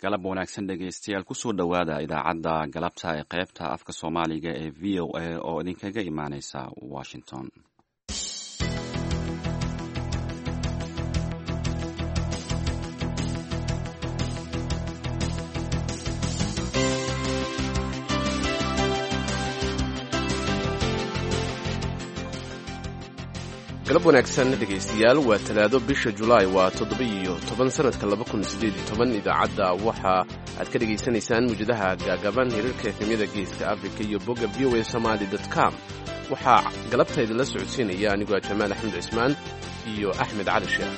galab wanaagsan dhegaystayaal kusoo dhowaada idaacadda galabta ee qaybta afka soomaaliga ee v o a oo idinkaga imaaneysa washington. galab wanaagsan dhegaystayaal waa talaado bisha julaay waa 7 sanadka 2018 idaacadda waxa aad ka dhegaysanaysaan muujadaha gaagaban hirarka efemyada geeska africa iyo bogga voasomali.com waxaa galabta idinla socodsiinaya anigoo jamaal axmed cismaan iyo axmed cali sheekh.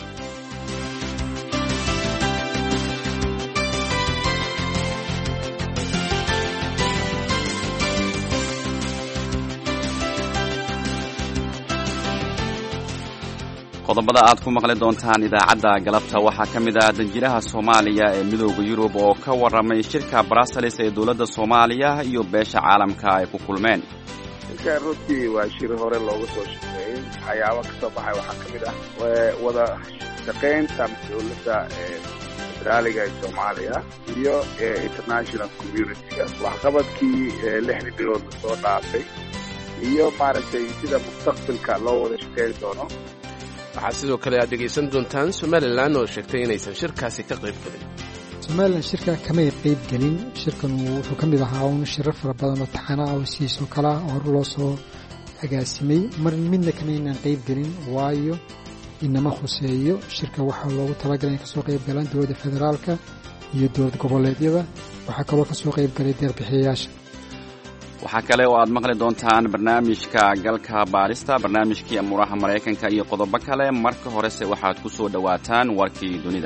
qodobada aad ku maqli doontaan idaacadda galabta waxaa ka mid ah danjiraha Soomaaliya ee midowga Yurub oo ka warramay shirka Brussels ee dawladda Soomaaliya iyo beesha caalamka ay ku kulmeen. runtii waa shir hore looga soo shaqeeyay waxyaabo ka soo baxay waxaa ka mid ah wada shaqaynta dawladda federaaliga ee Soomaaliya iyo international community-ga waxqabadkii 6 bilood soo dhaafay iyo maaragtay sida mustaqbalka loo wada shaqeyn doono. waxaa sidoo kale aad dhegaysan doontaan somalilan oo sheegtay inaysan shirkaasi ka qayb gelin. somalilan shirka kamay qayb gelin. shirkan wuxuu ka mid ahaa un shirar fara badan oo taxana ah oo siisoo kala hor loo soo agaasimay mar midna kamaynaan qayb gelin waayo inama khuseeyo. shirka waxaa loogu talagalay in kasoo qayb galaan dowladda federaalka iyo dowlad goboleedyada. waxaa kaloo kasoo qayb galay deeq-bixiyayaasha. waxaa kale oo aad maqli doontaan barnaamijka galka baarista, barnaamijkii amuuraha Maraykanka iyo qodobo kale. marka horese waxaad ku soo dhowaataan warkii dunida.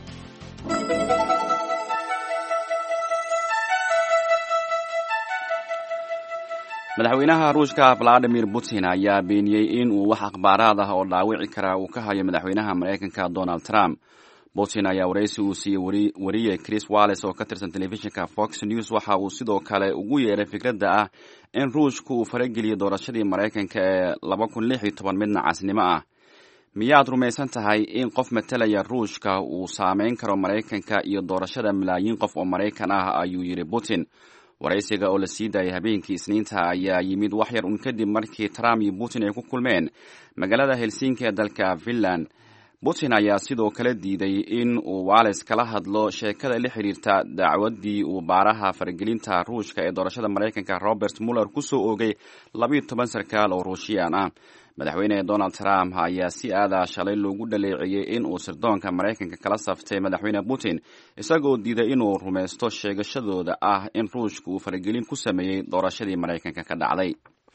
madaxweynaha Ruushka Vladimir Putin ayaa beeniyey in uu wax akhbaaraad ah oo dhaawici kara uu ka hayo madaxweynaha Maraykanka Donald Trump. Putin ayaa waraysi uu siiyey wariye Chris Wallace oo ka tirsan telefishinka Fox News waxa uu sidoo kale ugu yeeray fikradda ah in Ruushku uu farageliyo doorashadii Maraykanka ee 2016 midna casnimo ah. miyaad rumaysan tahay in qof matalaya Ruushka uu saameyn karo Maraykanka iyo doorashada malaayiin qof oo Maraykan ah, ayuu yiri Putin. waraysiga oo la sii daayay habeenkii Isniinta ayaa yimid wax yar un kadib markii Trump iyo Putin ay ku kulmeen magaalada Helsinki ee dalka Finland. Putin ayaa sidoo kale diiday in uu Wallace kala hadlo sheekada la xiriirta dacwadii uu baaraha faragelinta Ruushka ee doorashada Maraykanka Robert Mueller ku soo oogay 12 sarkaal oo Ruushiyaan ah. madaxweyne Donald Trump ayaa si aad ah shalay loogu dhaleeciyay in uu sirdoonka Maraykanka kala saftay madaxweyne Putin isagoo diiday inuu rumaysto sheegashadooda ah in Ruushku uu faragelin ku sameeyay doorashadii Maraykanka ka dhacday.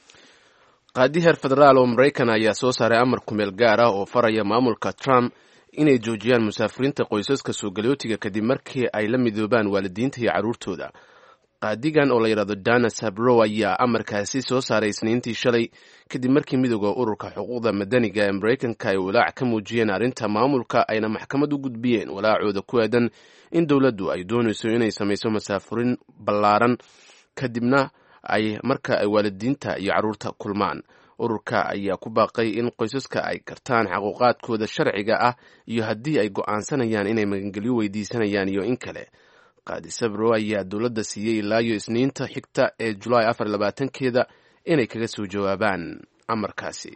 qaadi heer federaal oo Maraykan ayaa soo saaray amar kumeel gaar ah oo faraya maamulka Trump inay joojiyaan musaafiriinta qoysaska soo galootiga kadib markii ay la midoobaan waalidiinta iyo carruurtooda. qaadigan oo la yidhaahdo Dana Sabro ayaa amarkaasi soo saaray Isniintii shalay kadib markii midowga ururka xuquuqda madaniga ee Maraykanka ay walaac ka muujiyeen arrinta maamulka ayna maxkamad u gudbiyeen walaacooda ku aadan in dowladdu ay doonayso inay samayso masaafurin ballaaran kadibna ay marka ay waalidiinta iyo carruurta kulmaan. ururka ayaa ku baaqay in qoysaska ay gartaan xaquuqaadkooda sharciga ah iyo haddii ay go'aansanayaan inay magangelyo weydiisanayaan iyo in kale. qaadi Sabro ayaa dowladda siiyey ilaa iyo Isniinta xigta ee Julaay 24-keeda inay kaga soo jawaabaan amarkaasi.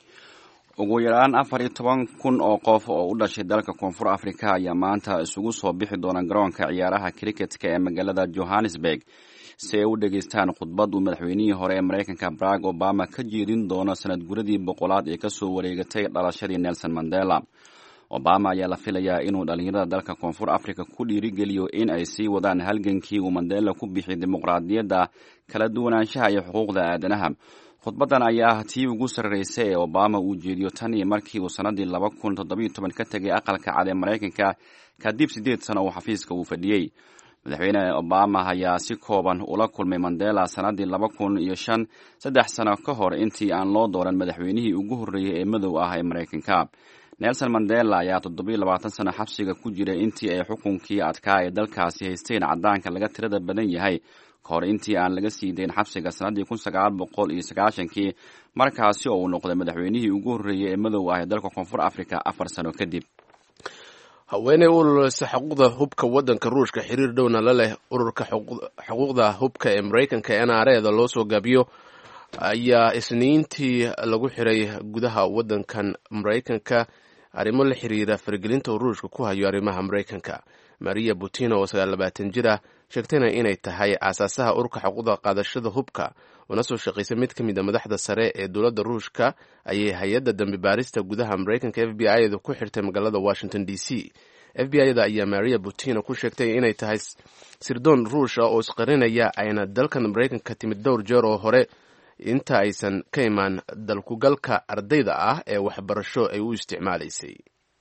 ugu yaraan 14,000 oo qof oo u dhashay dalka Koonfur Afrika ayaa maanta isugu soo bixi doona garoonka ciyaaraha cricketka ee magaalada Johannesburg si ay u dhageystaan khudbad uu madaxweynihii hore ee Maraykanka Barack Obama ka jeedin doono sanad guradii 100 ee ka soo wareegatay dhalashadii Nelson Mandela. Obama ayaa la filayaa inuu dhalinyarada dalka Koonfur Afrika ku dhiirigeliyo in ay sii wadaan halgankii uu Mandela ku bixiyay dimuqraadiyadda, kala duwanaanshaha iyo xuquuqda aadanaha. khudbadan ayaa ah tii ugu sarreysay ee Obama uu jeediyo tan iyo markii uu sanadii 2017 ka tagay aqalka cad ee Maraykanka kadib 8 sano oo xafiiska uu fadhiyay. madaxweyne Obama ayaa si kooban ula kulmay Mandela sanadii 2005, 3 sano ka hor intii aan loo dooran madaxweynihii ugu horreeyay ee madow ah ee Maraykanka. Nelson Mandela ayaa 27 sano xabsiga ku jiray intii ay xukunkii adkaa ee dalkaasi haysteen caddaanka laga tirada badan yahay ka hor intii aan laga sii dayn xabsiga sanadii 1990-kii markaasi oo uu noqday madaxweynihii ugu horreeyay ee madow ah ee dalka Koonfur Afrika 4 sano kadib. haweeney u ololeysa xuquuqda hubka waddanka ruushka xiriir dhowna la leh ururka xuquuqda hubka ee maraykanka NRA-da loo soo gaabiyo ayaa isniintii lagu xiray gudaha waddankan maraykanka arrimo la xiriira faragelinta ruushka ku hayo arrimaha maraykanka. Maria Butina oo 29 jir ah sheegtayna inay tahay aasaasaha ururka xuquuqda qaadashada hubka una soo shaqaysay mid ka mid ah madaxda sare ee dowladda ruushka ayay hay-adda dambi baarista gudaha maraykanka FBI-da ku xirtay magaalada Washington DC. FBI-da ayaa Maria Butina ku sheegtay inay tahay sirdoon ruusha oo isqarinaya ayna dalkan maraykanka timid dhowr jeer oo hore inta aysan ka imaan dalkugalka ardayda ah ee waxbarasho ay u isticmaalaysay.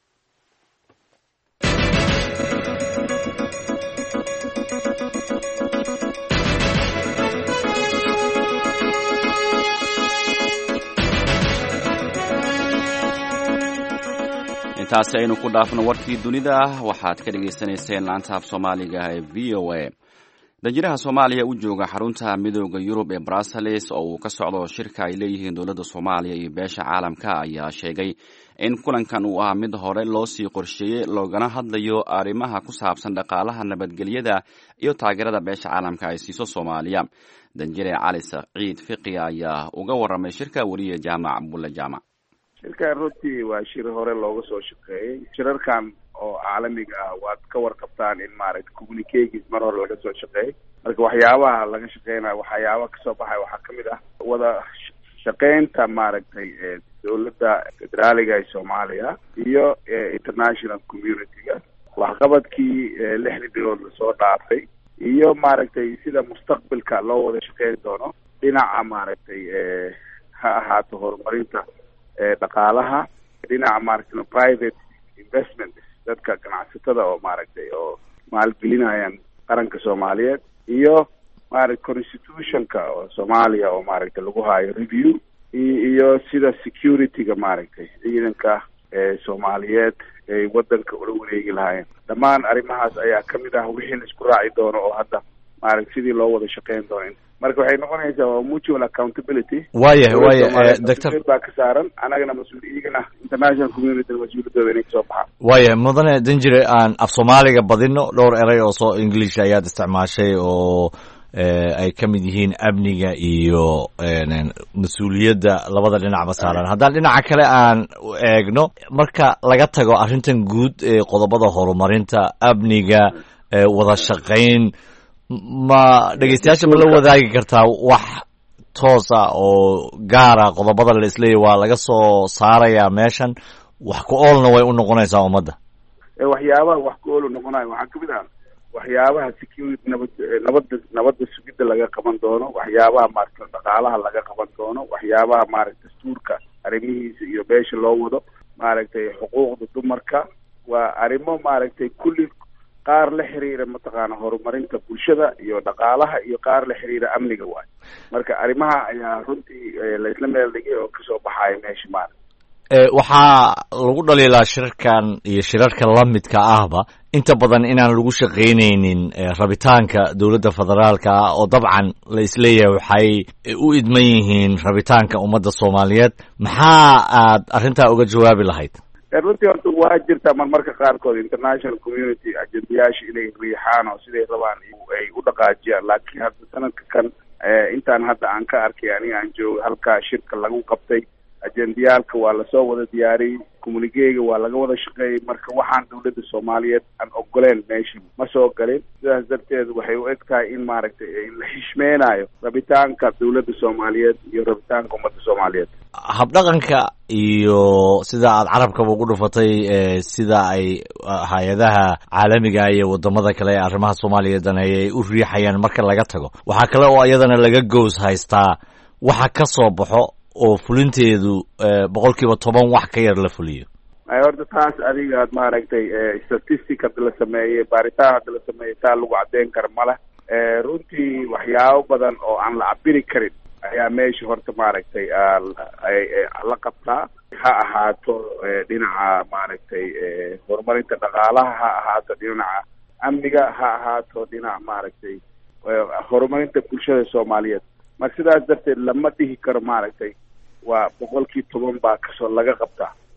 intaasi aynu ku dhaafno warkii dunida waxaad ka dhagaysanayseen laanta af soomaaliga ee VOA. danjiraha Soomaaliya u jooga xarunta midowga Yurub ee Brussels oo uu ka socdo shirka ay leeyihiin dowladda Soomaaliya iyo beesha caalamka ayaa sheegay in kulankan uu ah mid hore loo sii qorsheeyay loogana hadlayo arrimaha ku saabsan dhaqaalaha nabadgelyada iyo taageerada beesha caalamka ay siiso Soomaaliya. danjire Cali Saciid Fiqi ayaa uga waramay shirka wariye Jaamac Abdulla Jaamac. shirkan runtii waa shir hore looga soo shaqeeyey. shirarkan oo caalamiga ah waad ka warqabtaan in maaragtay communications mar hore laga soo shaqeeyey. marka waxyaabaha laga shaqeynayo waxyaaba kasoo baxay waxaa kamid ah wada shaqeynta maaragtay dowladda federaaliga ee Soomaaliya iyo international community-ga waxqabadkii 6 bilood lasoo dhaafay iyo maaragtay sida mustaqbalka loo wada shaqeyn doono dhinaca maaragtay ha ahaato horumarinta dhaqaalaha, dhinaca maaragtay private investment dadka ganacsatada oo maaragtay oo maalgelinayaan qaranka Soomaaliyeed iyo maaragtay constitutionka oo Soomaaliya oo maaragtay lagu hayo review iyo sida security-ga maaragtay ciidanka Soomaaliyeed ay wadanka ula wareegi lahaayeen. dhammaan arrimahaas ayaa kamid ah wixii la isku raaci doono oo hadda maaragtay sidii loo wada shaqeyn doono. marka waxay noqonaysaa mutual accountability. waayahay doctor baa ka saaran anagana mas-uuliyiina international community mas-uuliyadooda inay kasoo baxaan. waayahay mudane danjire aan af Soomaaliga badino dhowr eray oo soo English ayaad isticmaashay oo ay ka mid yihiin amniga iyo mas-uuliyadda labada dhinacba saaran. haddaan dhinaca kale aan eegno marka laga tago arrintan guud ee qodobada horumarinta amniga wada shaqayn ma dhegeystayaasha ma la wadaagi kartaa wax toos ah oo gaara qodobada la isleeyahay waa laga soo saarayaa meeshan wax ku oolna way u noqonaysaa ummadda? waxyaabaha wax ku ool u noqonayo waxaa kamid ah waxyaabaha security nabadda sugidda laga qaban doono, waxyaabaha maaragtay dhaqaalaha laga qaban doono, waxyaabaha maaragtay dastuurka arrimihiisa iyo beesha loo wado, maaragtay xuquuqda dumarka. waa arrimo maaragtay kulli qaar la xiriira mataqaana horumarinta bulshada iyo dhaqaalaha iyo qaar la xiriira amniga waay. marka arrimaha ayaa runtii laisla meel dhigay oo kasoo baxaya meesha maaragtay. waxaa lagu dhaliilaa shirarkan iyo shirarka lamidka ahba inta badan inaan lagu shaqaynaynin rabitaanka dowladda federaalka ah oo dabcan la isleeyahay waxay u idman yihiin rabitaanka ummadda Soomaaliyeed. maxaa aad arrintaa uga jawaabi lahayd? runtii horta waa jirtaa marmarka qaarkood international community ajendayaasha inay riixaan oo siday rabaan ay u dhaqaajiyaan, laakiin hadda sanadka kan intaan hadda aan ka arkay aniga aan joogo halkaa shirka lagu qabtay ajendayaalka waa lasoo wada diyaariyey, communiquega waa laga wada shaqeeyey. marka waxaan dowladda Soomaaliyeed aan ogoleen meesha ma soo galin. sidaas darteed waxay u eg tahay in maaragtay la xishmeenayo rabitaanka dowladda Soomaaliyeed iyo rabitaanka ummadda Soomaaliyeed. habdhaqanka iyo sida aad carabkaba ugu dhufatay sida ay hay-adaha caalamiga iyo wadamada kale ee arrimaha Soomaaliyeed ay u riixayaan marka laga tago, waxaa kale oo iyadana laga goos haystaa waxa ka soo baxo oo fulinteedu 10% wax ka yar la fuliyo. horta taas adiga aad maaragtay statistic hadda la sameeyey, baaritaan hadda la sameeyey, taa lagu caddeyn kara male. runtii waxyaabo badan oo aan la cabiri karin ayaa meesha horta maaragtay la qabtaa. ha ahaato dhinaca maaragtay horumarinta dhaqaalaha, ha ahaato dhinaca amniga, ha ahaato dhinaca maaragtay horumarinta bulshada Soomaaliyeed. marka sidaas darteed lama dhihi karo maaragtay waa 10% baa kasoo laga qabtaa.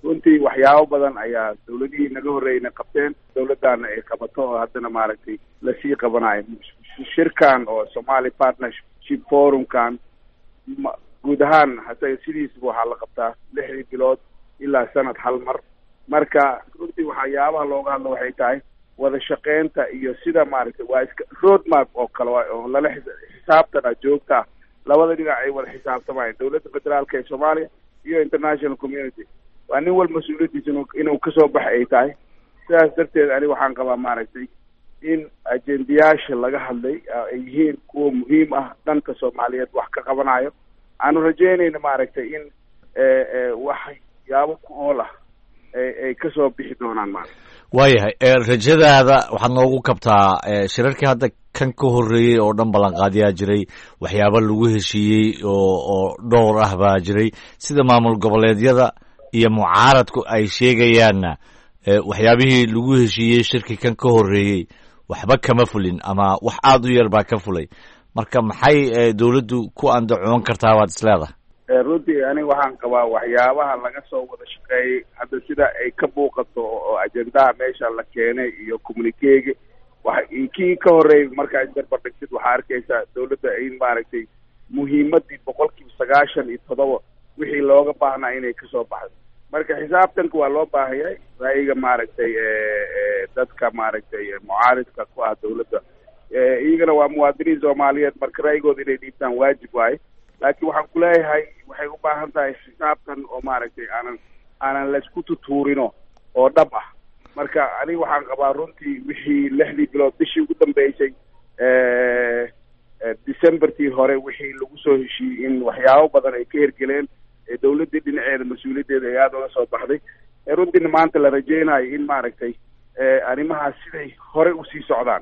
runtii waxyaabo badan ayaa dawladihii naga horreeyna qabteen, dawladdaana ay qabato oo haddana maaragtay lasii qabanayo. Shirkan oo Somali Partnership Forumkan guud ahaan hase sidiisba waxaa la qabtaa 6 bilood ilaa sanad hal mar. Marka runtii waxyaabaha looga hadlo waxay tahay wada shaqeynta iyo sida maaragtay waa iska road map oo kale oo lala xisaabtana joogta labada dhinac ay wada xisaabtamayaan, dawladda federaalka ee Soomaaliya iyo international community. waa nin walba mas-uuliyadiisa inuu kasoo baxa ay tahay. sidaas darteed ani waxaan qabaa maaragtay in ajendayaasha laga hadlay ay yihiin kuwa muhiim ah, dhanka Soomaaliyeed wax ka qabanayo. aanu rajeynayna maaragtay in waxyaabo ku ool ah ay kasoo bixi doonaan maaragtay. waayahay, rajadaada waxaad noogu kabtaa shirarkii hadda kan ka horreeyey oo dhan ballanqaadyaa jiray, waxyaaba lagu heshiiyey oo dhowr ah baa jiray, sida maamul goboleedyada iyo mucaaradku ay sheegayaanna waxyaabihii lagu heshiiyey shirkii kan ka horreeyey waxba kama fulin ama wax aada u yar baa ka fulay. marka maxay dawladdu ku andacoon kartaa waad isleedahay? runtii aniga waxaan qabaa waxyaabaha laga soo wada shaqeeyey hadda sida ay ka muuqato oo ajendaha meesha la keenay iyo communiquega kii ka horreeyay markaa isbarbar dhigtid waxaa arkaysaa dawladda in maaragtay muhiimadii 97% wixii looga baahnaa inay kasoo baxdo. marka xisaabtanka waa loo baahayay ra'yiga maaragtay dadka maaragtay mucaaridka ku ah dawladda, iyagana waa muwaadiniin Soomaaliyeed, marka ra'yigooda inay dhiibtaan waajib waaye. laakiin waxaan ku leeyahay waxay u baahan tahay xisaabtan oo maaragtay aanan laisku tutuurino oo dhab ah. marka aniga waxaan qabaa runtii wixii 6 bilood bishii ugu dambeysay Decembertii hore wixii lagu soo heshiiyey in waxyaabo badan ay ka hergeleen, dawladdii dhinaceeda mas-uuliyaddeeda ay aada uga soo baxday. runtiina maanta la rajeynayo in maaragtay arrimahaas siday hore usii socdaan.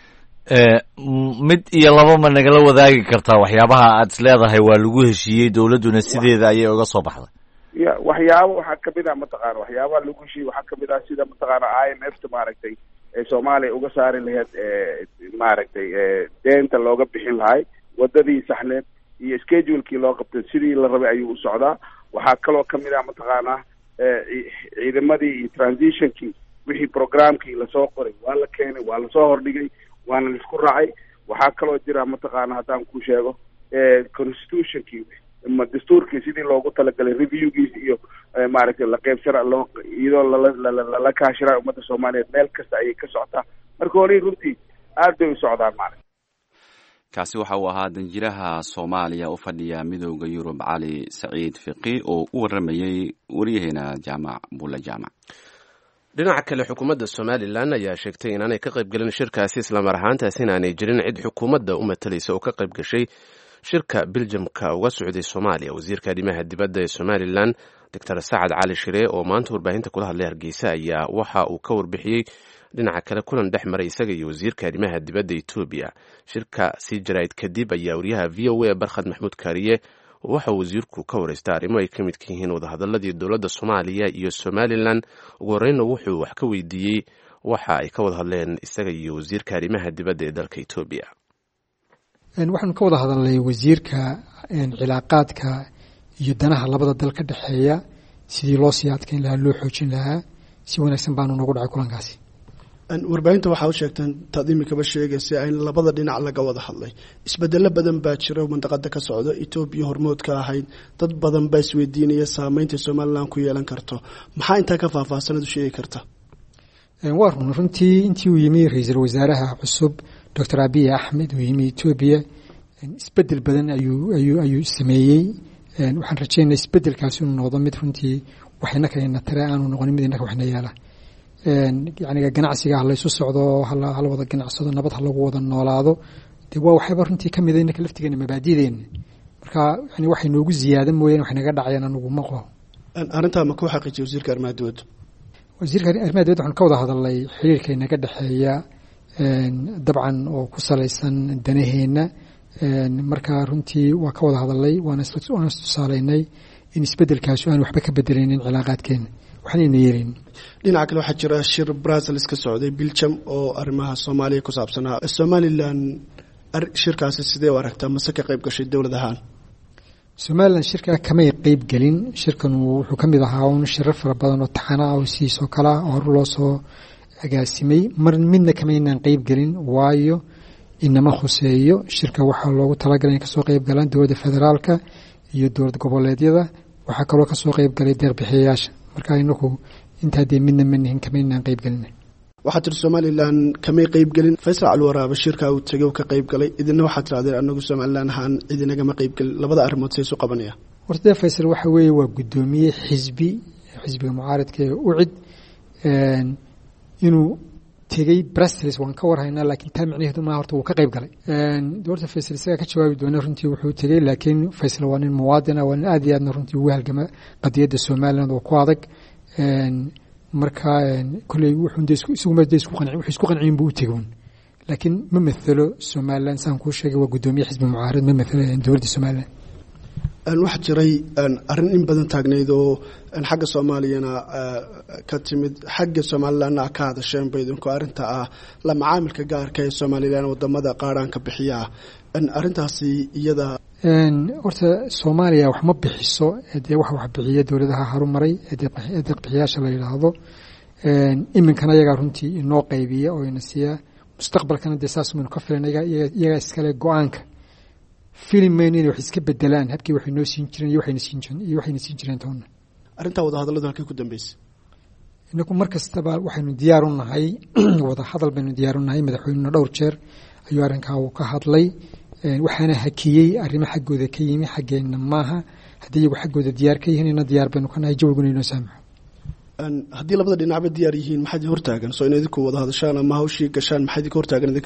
mid iyo laba ma nagala wadaagi kartaa waxyaabaha aad is leedahay waa lagu heshiiyey dawladduna sideeda ayay uga soo baxday? waxyaabo waxaa kamid ah mataqaana waxyaabaha lagu heshiiyey waxaa kamid ah sida mataqaana IMF-ta maaragtay Soomaaliya uga saari lahayd maaragtay deenta looga bixin lahay, wadadii saxneed iyo schedule-kii loo qabtay sidii la rabay ayuu u socdaa. waxaa kaloo kamid ah mataqaana ciidamadii iyo transitionkii wixii programkii lasoo qoray waa la keenay, waa lasoo hordhigay, waana laisku raacay. waxaa kaloo jira mataqaana haddaan ku sheego constitutionkii ama dastuurkii sidii loogu talagalay reviewgiisa iyo maaragtay la qaybsana iyadoo lala kaashira ummadda Soomaaliyeed meel kasta ayay ka socotaa. marka hore runtii aad bay u socdaan maaragtay. kaasi waxa uu ahaa danjiraha Soomaaliya u fadhiya midowda Yurub Cali Saciid Fiqi oo u waramayay wariyaheena Jaamac Bulla Jaamac. dhinaca kale xukuumadda Somaliland ayaa sheegtay inaanay ka qayb galin shirkaasi, isla mar ahaantaasina aanay jirin cid xukuumadda u matalaysa oo ka qayb gashay shirka Belgiumka uga socday Soomaaliya. wasiirka arrimaha dibadda ee Somaliland Dr. Sacad Cali Shire oo maanta warbaahinta kula hadlay Hargeysa ayaa waxa uu ka warbixiyey dhinaca kale kulan dhex maray isaga iyo wasiirka arrimaha dibadda Ethiopia. shirka sii jarayd kadib ayaa wariyaha VOA Barkhad Maxmuud Kaariye waxa wasiirku ka wareystay arrimo ay ka mid yihiin wadahadaladii dowladda Soomaaliya iyo Somaliland. ugu horreynna wuxuu wax ka weydiiyey waxa ay ka wada hadleen isaga iyo wasiirka arrimaha dibadda ee dalka Ethiopia. waxaanu ka wada hadalnay wasiirka cilaaqaadka iyo danaha labada dal ka dhexeeya sidii loo sii adkeyn lahaa, loo xoojin lahaa. si wanaagsan baanu noogu dhacay kulankaasi. warbaahinta waxaa u sheegteen taad imikaba sheegaysa in labada dhinac laga wada hadlay. isbedelo badan baa jira mandaqada ka socda, Ethiopia hormood ka ahayd, dad badan baa isweydiinaya saameynta Somaliland ku yeelan karto. maxaa intaa ka faahfaahsanad u sheegi karta? waa runtii intii uu yimi ra'iisul wasaaraha cusub Dr. Abiy Ahmed uu yimi Ethiopia, isbedel badan ayuu sameeyey. waxaan rajeynayaa isbedelkaasi inuu noqdo mid runtii waxayna keenna tare aanu noqonin mid innaka waxna yeela. yacni ganacsiga ha laysu socdo, hala wada ganacsado, nabad ha lagu wada noolaado. dee waa waxayba runtii ka mid ah innaka laftigeena mabaadi'deena. marka yani waxay noogu ziyaadan mooyeen wax naga dhacayaan anugu maqo. arrintaa ma ku xaqiijiyay wasiirka arrimaha dibadda? wasiirka arrimaha dibadda waxaan ka wada hadalnay xiriirka inaga dhexeeya dabcan oo ku salaysan danaheena. marka runtii waa ka wada hadalnay, waana istusaalaynay in isbedelkaasi aan waxba ka bedelaynin cilaaqaadkeena, waxnayna yeelin. dhinaca kale waxaa jira shir Brussels ka socday Belgium oo arrimaha Soomaaliya ku saabsanaa. Somaliland shirkaasi sidee u aragtaa, mase ka qayb gashay dowlad ahaan? somalilan shirkaa kamay qeyb gelin. shirkan wuxuu ka mid ahaa un shirar fara badan oo taxana ah oo sidiisoo kale ah oo hore loo soo agaasimay. mar midna kamaynaan qeyb gelin waayo inama khuseeyo. shirka waxaa loogu talagalay in kasoo qeyb galaan dowladda federaalka iyo dowlad goboleedyada. waxaa kaloo kasoo qeyb galay deeqbixiyayaasha. marka inaku intaa dee midna manihin kamaynaan qeyb gelin. waxaa tiri somalilan kamay qeyb gelin. faysal calwaraaba shirka uu tegay ka qeyb galay. idina waxaad tirahdeen anagu somalilan ahaan idinagama qeyb gelin. labada arrimood say isu qabanayaan? horta faysal waxa weeye waa guddoomiye xisbiga mucaaradka ee ucid. inuu tegey Brussels waan ka warhaynaa laakiin taa micnaheedu ma horta uu ka qayb galay. doorta Faysal isaga ka jawaabi doona runtii wuxuu tegey laakiin Faysal waa nin muwaadin ah, waa nin aad iyo aadna runtii ugu halgama qadiyadda Soomaaliland oo ku adag. marka kulay wuxuu isku qancin buu u tegoon laakiin ma mathalo Soomaaliland saan ku sheegay waa gudoomiye xisbi mucaarad ma mathalo dowladda Soomaaliland. waxa jiray arrin in badan taagneyd oo xagga Soomaaliyana ka timid xagga Soomaalilandna ka hadasheen baydinku arrinta ah la macaamilka gaarka ee Soomaaliland wadamada qaaraanka bixiya. arrintaasi iyada horta Soomaaliya wax ma bixiso ee wax bixiya dowladaha horumaray ee bixiyaasha la yiraahdo. iminkana iyaga runtii inoo qaybiya oo ina siiya mustaqbalkana deesaas minu ka filanayga iyaga iskale go'aanka filmeen inay wax iska bedelaan habkii wax inoo siin jireen iyo waxayna siin jireen toona. arrinta wada hadallada halkay ku dambeysay inaku markastaba waxaynu diyaar u nahay wada hadal baynu diyaar u nahay. madaxweynuhu dhowr jeer ayuu arrinkaa uu ka hadlay waxaana hakiyey arrimo xaggooda ka yimi xaggeena maaha. haddii iyagu xaggooda diyaar ka yihiin ina diyaar baynu ka nahay jawiguna inoo saamaxo. haddii labada dhinacba diyaar yihiin maxaa idin hortaagan soo in idinku wada hadashaan ama hawshii gashaan maxaa idinka hortaagan idinka?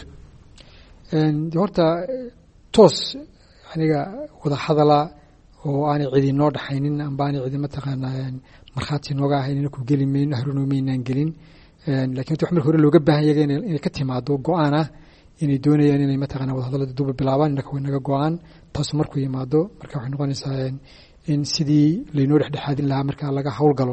horta toos aniga wada hadala oo aanay cidi noo dhaxaynin amba aanay cidi mataqaanaa markhaati nooga ahayn inay ku geli mayno haruumaynaan gelin. laakiin wax marka hore looga baahan yahay inay ka timaado go'aan ah inay doonayaan inay mataqaanaa wada hadallada duba bilaabaan inaka way naga go'aan taas markuu yimaado marka waxay noqonaysaa in sidii laynoo dhexdhexaadin lahaa marka laga howlgalo.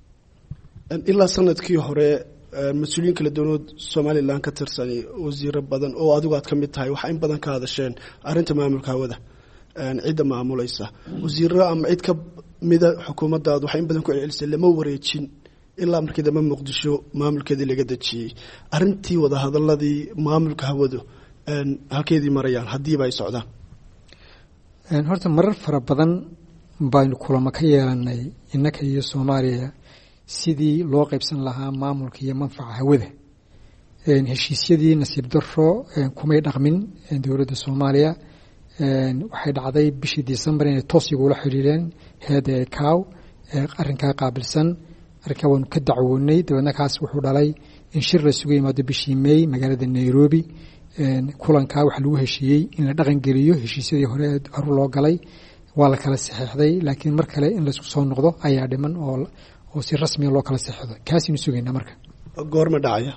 ilaa sanadkii hore mas-uuliyiin kala duwanood Somaliland ka tirsan wasiiro badan oo adigu aad ka mid tahay waxa in badan ka hadasheen arrinta maamulka hawada cidda maamulaysa wasiiro ama cid ka mida xukuumadda waxa in badan ku celisay lama wareejin ilaa markii dambe Muqdisho maamulkeedii laga dajiyay. arrintii wada hadalladii maamulka hawadu halkeedii marayaan hadiiba ay socdaan. horta marar fara badan baynu kulamo ka yeelanay innaka iyo Soomaaliya sidii loo qaybsan lahaa maamulka iyo manfaca hawada. heshiisyadii nasiib darro kumay dhaqmin dowladda Soomaaliya. waxay dhacday bishii December inay toos igula xiriireen heeda kaaw arrinkaa qaabilsan. arrinkaa waanu ka dacwoonay dabeedna kaas wuxuu dhalay in shir la sugu yimaado bishii May magaalada Nairobi. kulankaa waxaa lagu heshiiyey in la dhaqan geliyo heshiisyadii hore loo galay waa la kala saxeexday laakiin mar kale in laisku soo noqdo ayaa dhiman oo si rasmi ah loo kala saxeexdo. kaasinu sugaynaa marka goorma dhacaya.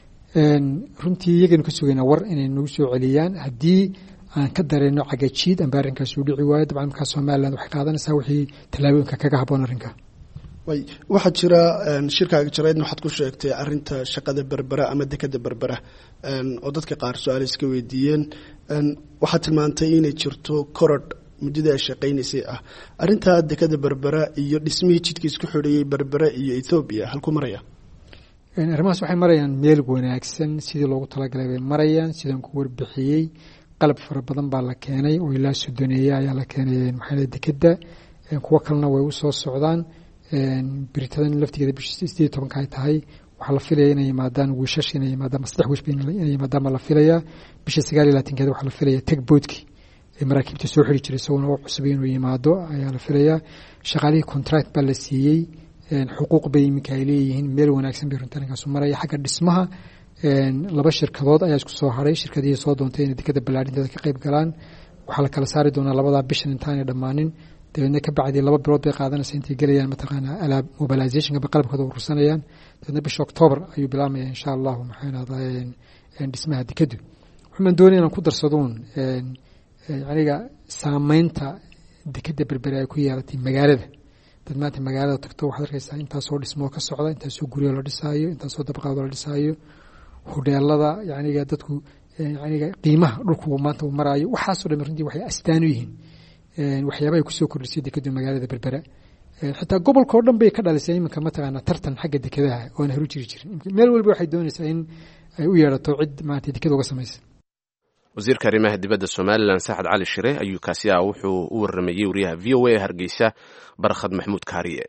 runtii iyagana ka sugaynaa war inay nagu soo celiyaan haddii aan ka dareeno cagajiid amba arrinkaas uu dhici waayo dabcan markaa Somaliland waxay qaadanaysaa wixii tallaabooyinka kaga habboon arrinka. waxaa jira shirkaaga jaraydna waxaad ku sheegtay arrinta shaqada berbera ama dekada berbera oo dadka qaar su-aal iska weydiiyeen. waxaad tilmaantay inay jirto korodh muddada ay shaqaynaysay ah. arrinta dekada berbera iyo dhismihii jidka isku xidhayay berbera iyo Ethiopia halku maraya. arrimahaas waxay marayaan meel wanaagsan sidii loogu talagalay bay marayaan. sidaan ku warbixiyey qalab fara badan baa la keenay oo ilaa Sudaneeya ayaa la keenay maxay dekada kuwa kalena way u soo socdaan. Britain laftigeeda bishii 18 ay tahay waxa la filayaa inay yimaadaan wiishash inay yimaadaan saddex wiish inay yimaadaan ma la filayaa. bishii 19 waxa la filayaa tagboodki ee maraakiibta soo xiri jiray soo cusub inuu yimaado ayaa la filayaa. shaqaalihii contract baa la siiyey xuquuq bay iminka ay leeyihiin meel wanaagsan bay runtaankaas u maraya. xagga dhismaha laba shirkadood ayaa isku soo haray shirkadii soo doontay in dekada ballaarinteeda ka qayb galaan. waxaa la kala saari doonaa labada bishan intaanay dhammaanin dabeedna ka bacdi 2 bilood bay qaadanaysaa intay gelayaan mataqaanaa alaab mobilizationka qalabkooda urursanayaan. dabeedna bisha October ayuu bilaabmaya insha Allah maxay noqdaan dhismaha dekadu. waxaan doonayaa inaan ku darsadoon aniga saameynta dekada berbera ay ku yeelatay magaalada. dad maanta magaalada tagto waxaad arkaysaa intaas oo dhismo ka socda intaas oo guryo la dhisaayo intaas oo dabaqado la dhisaayo hoteelada aniga dadku aniga qiimaha dhulku maanta uu marayo waxaas oo dhan runtii waxay astaan u yihiin waxyaaba ay kusoo kordhisay dekadu magaalada berbera xitaa gobolka oo dhan bay ka dhalisay iminka mataqaana tartan xagga dekadaha oo aan horu jiri jirin meel walba waxay doonaysaa in ay u yeerato cid maanta dekada uga samaysa wasiirka arrimaha dibadda Soomaaliland Saxad Cali Shire ayuu kaasi wuxuu u warramayay wariyaha VOA Hargeysa Barkhad Maxmuud Kaariye.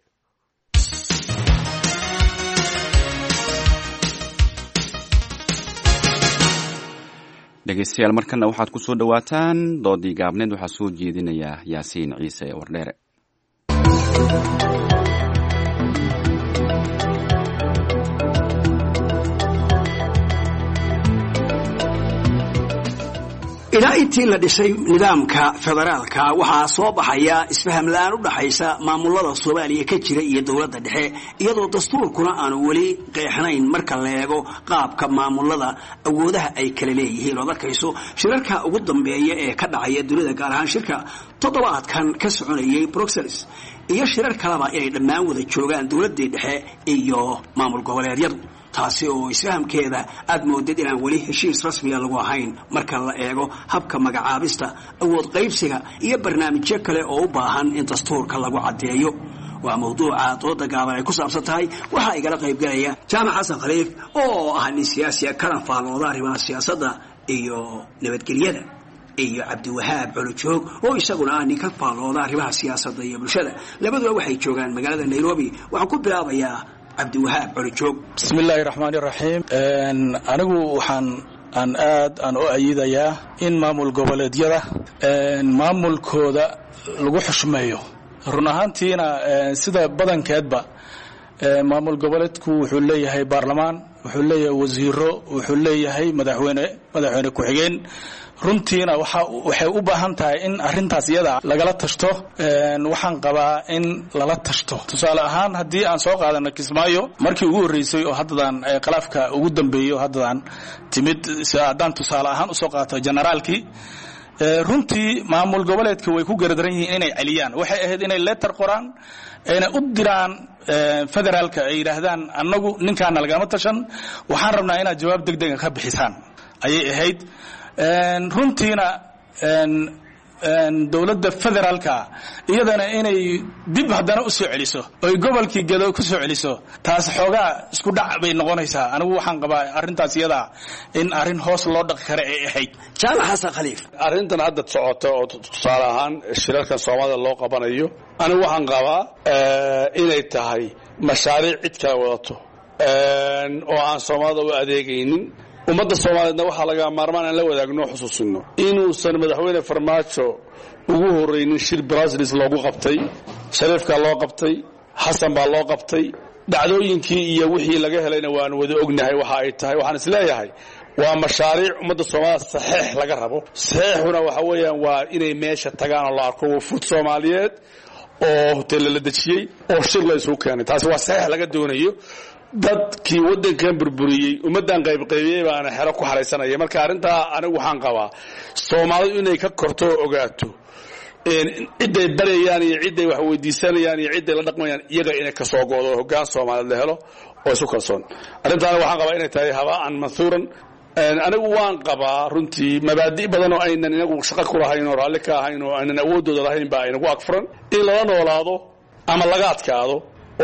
dhegeystayaal markana waxaad ku soo dhawaataan doodii gaabneed waxaa soo jeedinaya Yaasiin Ciise Wardheere. ilaa intii la dhisay nidaamka federaalka waxaa soo baxaya isfaham la'aan u dhaxaysa maamulada Soomaaliya ka jira iyo dawladda dhexe iyadoo dastuurkuna aanu wali qeexnayn marka la eego qaabka maamulada awoodaha ay kala leeyihiin oo dadkayso shirarka ugu dambeeya ee ka dhacaya dunida gaar ahaan shirka toddobaadkan ka soconayay Brussels iyo shirar kaleba inay dhammaan wada joogaan dawladda dhexe iyo maamul goboleedyadu taasi oo isfahamkeeda aad moodid inaan wali heshiis rasmi ah lagu ahayn marka la eego habka magacaabista awood qaybsiga iyo barnaamijyo kale oo u baahan in dastuurka lagu cadeeyo waa mawduuca dooda gaaban ay ku saabsan tahay waxa igala qayb galaya Jaamac Xasan Khaliif oo ah nin siyaasi ka faalooda arrimaha siyaasadda iyo nabadgelyada iyo Cabdiwahaab Culujoog oo isaguna nin ka faalooda arrimaha siyaasadda iyo bulshada labaduba waxay joogaan magaalada Nairobi waxaan ku bilaabayaa Cabdiwahaab Culujoog. Bismillahir Rahmanir Rahim. Anigu waxaan aad u ayidayaa in maamul goboleedyada maamulkooda lagu xushmeeyo run ahaantiina sida badankeedba maamul goboleedku wuxuu leeyahay baarlamaan wuxuu leeyahay wasiiro wuxuu leeyahay madaxweyne ku xigeen runtiina waxay u baahan tahay in arintaas iyada lagala tashto waxaan qabaa in lala tashto tusaale ahaan haddii aan soo qaadano Kismaayo markii ugu horeysay oo haddan khilaafka ugu dambeeyay haddan timid haddaan tusaale ahaan u soo qaato generaalkii runtii maamul goboleedka way ku gardaran yihiin inay celiyaan waxay ahayd inay letter qoraan ayna u diraan federaalka ay yiraahdaan annagu ninkaana lagama tashan waxaan rabnaa inaad jawaab degdeg ah ka bixisaan ayay ahayd runtiina dawladda federaalka iyadana inay dib haddana u soo celiso oo gobolkii Gedo ku soo celiso taas xoogaa isku dhac bay noqonaysaa anigu waxaan qabaa arintaas iyada in arin hoos loo dhaqi karo ay ahayd Jaamac Xasan Khaliif arintan hadda socoto oo tusaale ahaan shirarka Soomaalida loo qabanayo anigu waxaan qabaa inay tahay mashaariic cid kale wadato oo aan Soomaalida u adeegaynin ummadda Soomaaliyeedna waxa laga maarmaan in la wadaagno xusuusino inuusan madaxweyne Farmaajo ugu horeynin shir Brussels loogu qabtay Shariifka loo qabtay Xasan baa loo qabtay dhacdooyinkii iyo wixii laga helayna waan wada ognahay waxa ay tahay waxaan isleeyahay waa mashaariic ummadda Soomaaliyeed saxiix laga rabo saxiixuna waxa weeyaan waa inay meesha tagaan oo la arko wafud Soomaaliyeed oo hotel la dejiyay oo shir la isku keenay taasi waa saxiix laga doonayo dadkii wadankan burburiyay ummadan qaybqaybiyay baana xero ku xareysanaya marka arinta anigu waxaan qabaa Soomaalidu inay ka korto ogaato ciday barayaan iyo ciday wax weydiisanayaan iyo ciday la dhaqmayaan iyaga inay ka soo goodo hoggaan Soomaaliyeed la helo oo isu kalsoon arintaana waxaan qabaa inay tahay habaan mansuuran anigu waan qabaa runtii mabaadi badan oo aynan inagu shaqo ku lahayn oo raalli ka ahayn oo aynan awoodooda lahayn baa inagu agfuran in la noolaado ama laga adkaado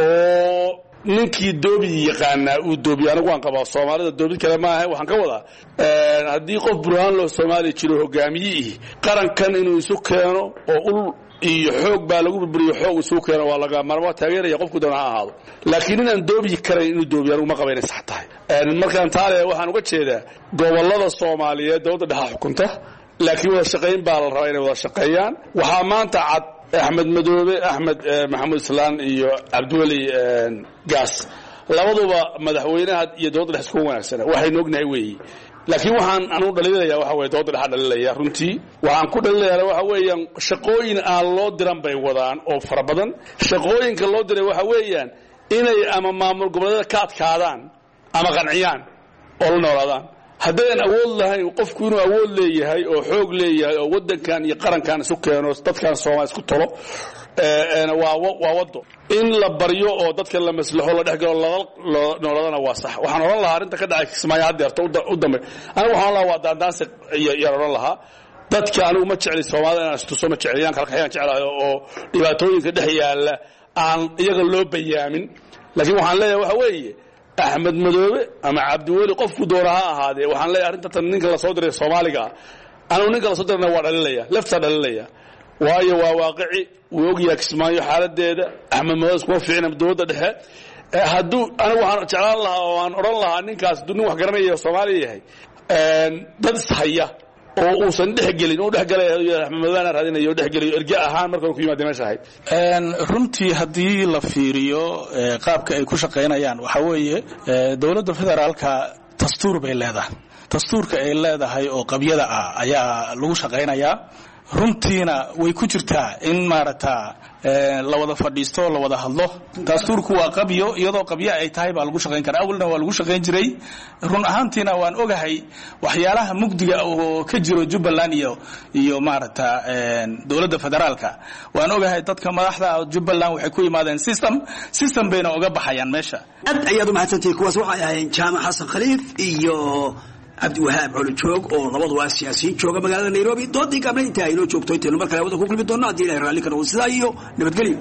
oo ninkii doobi yaqaana uu doobi anigu waan qabaa Soomaalida doobi kale ma aha waxaan ka wadaa haddii qof burhaan loo Soomaali jiro hogaamiyihii qarankan inuu isu keeno oo ul iyo xoog baa lagu burburiyo xoog isu keeno waa laga marmo taageeraya qofku doona ha ahaado laakiin inaan doobi karin inuu doobi anigu ma qabayna sax tahay markaan taale waxaan uga jeedaa gobolada Soomaaliyeed dawladda dhexe xukunta laakiin wada shaqeyn baa la rabaa inay wada shaqeeyaan waxa maanta cad Ahmed Madoobe Ahmed Maxamuud Islaan iyo Abdulwali Gaas labaduba madaxweynaha iyo dawladda isku wanaagsan waxay noognahay weey laakiin waxaan anu dhaliilaya waxa weey dawladda dhaliilaya runtii waxaan ku dhaliilaya waxa weeyaan shaqooyin aan loo diran bay wadaan oo fara badan shaqooyinka loo diray waxa weeyaan inay ama maamul goboleedka ka adkaadaan ama qanciyaan oo la noolaadaan haddaan awood lahayn qofku inuu awood leeyahay oo xoog leeyahay oo wadankan iyo qarankan isu keeno dadkan Soomaaliyeed isku tolo waa wado in la baryo oo dadka la maslaxo la dhexgalo noolaadana waa sax waxaan oran lahaa arinta ka dhacay Kismaayo hadda u dambe anigu waxaan lahaa waa daandaansi iyo oran lahaa dadka anigu ma jecli Soomaalida inaan istuso ma jecliyaan kala kaxayaan jeclahay oo dhibaatooyinka dhex yaala aan iyaga loo bayaamin laakiin waxaan leeyahay waxa weeye Axmed Madoobe ama Cabdiweli qofku doonaha ahaadee waxaan leeyahay arrinta tan ninka la soo diray Soomaaliga anu ninka la soo dirna waa dhalinaya lafta dhalinaya waayo waa waaqici uu og yahay Kismaayo xaaladeeda Axmed Madoobe kuma fiicna dowladda dhexe hadduu anigu waxaan jeclaan lahaa oo aan oran lahaa ninkaas nin wax garanaya Soomaaliya yahay dad haya oo uusan dhexgelin oo dhexgalayo Axmed Madoobe raadinayo dhexgalayo erga ahaan marka uu ku yimaado meesha ahayd runtii haddii la fiiriyo qaabka ay ku shaqaynayaan waxa weeye dowladda federaalka dastuur bay leedahay dastuurka ay leedahay oo qabyada ah ayaa lagu shaqaynayaa runtiina way ku jirtaa in maarata la wada fadhiisto la wada hadlo dastuurku waa qabyo iyadoo qabyo ay tahay baa lagu shaqayn karaa awalna waa lagu shaqayn jiray run ahaantiina waan ogahay waxyaalaha mugdiga oo ka jiro Jubbaland iyo maarata dowladda federaalka waan ogahay dadka madaxda Jubbaland waxay ku yimaadeen system bayna uga baxayaan meesha aad ayaad u mahadsantahay kuwaas waxay ahaayeen Jaamac Xasan Khaliif iyo عبد الوهاب على جوج أو نبض واسياسيين جوجا مقالة نيروبي ضدي قبل انتهاء لو جوج تويتر المركز هذا كل بدون نادي له رالي كانوا سلايو نبت قليل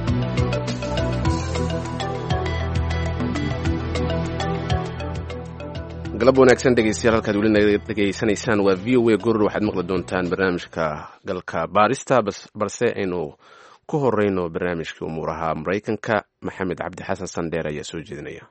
galab wanaagsan dhegeystayaal halkaad weli naga dhegeysanaysaan waa VOA gurur waxaad maqli doontaan barnaamijka galka baarista balse aynu ku horeyno barnaamijka umuuraha Mareykanka Maxamed Cabdi Xasan Sandheer ayaa soo jeedinaya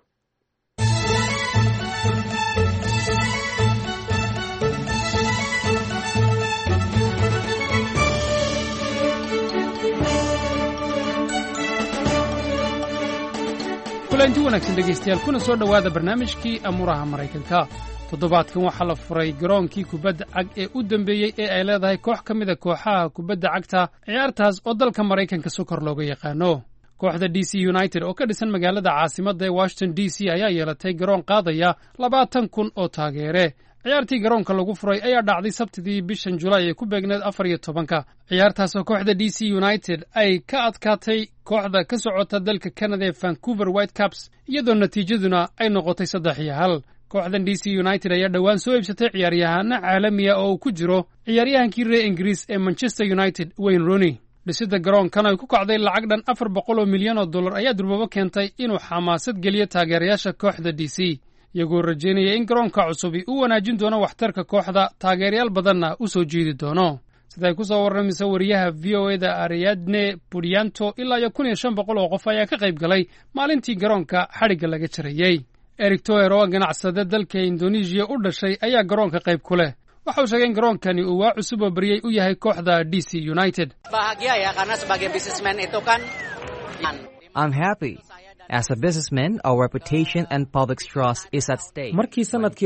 kulanti wanaagsan dhegaystayaal kuna soo dhowaada barnaamijkii amuuraha Mareykanka toddobaadkan waxaa la furay garoonkii kubadda cag ee u dambeeyey ee ay leedahay koox ka mid a kooxaha kubadda cagta ciyaartaas oo dalka Mareykanka si kor looga yaqaano kooxda DC United oo ka dhisan magaalada caasimadda ee Washington DC ayaa yeelatay garoon qaadaya 20,000 oo taageere ciyaartii garoonka lagu furay ayaa dhacday Sabtidii bishan July ee ku beegneed 14 ciyaartaas oo kooxda DC United ay ka adkaatay kooxda ka socota dalka Canada ee Vancouver Whitecaps iyadoo natiijaduna ay noqotay 3-1 kooxdan DC United ayaa dhawaan soo iibsatay ciyaaryahanno caalami ah oo ku jiro ciyaaryahankii reer Ingiriis ee Manchester United Wayne Rooney dhisida garoonkan ay ku kacday lacag dhan $400 milyan ayaa durbaba keentay inuu xamaasad geliyo taageerayaasha kooxda DC iyagoo rajaynaya in garoonka cusub uu wanaajin doono waxtarka kooxda taageerayaal badanna u soo jiidi doono siday ku soo warramaysa wariyaha VOA-da Ariadne Purianto ilaa 1,500 oo qof ayaa ka qayb galay maalintii garoonka xadhigga laga jarayay Eric Toer oo ganacsade dalka Indonesia u dhashay ayaa garoonka qayb ku leh waxa uu sheegay in garoonkani uu waa cusub oo bariyay u yahay kooxda DC United bahagia ya karena sebagai businessman itu kan I'm happy. As a businessman, our reputation and public trust is at stake. Markii sanadkii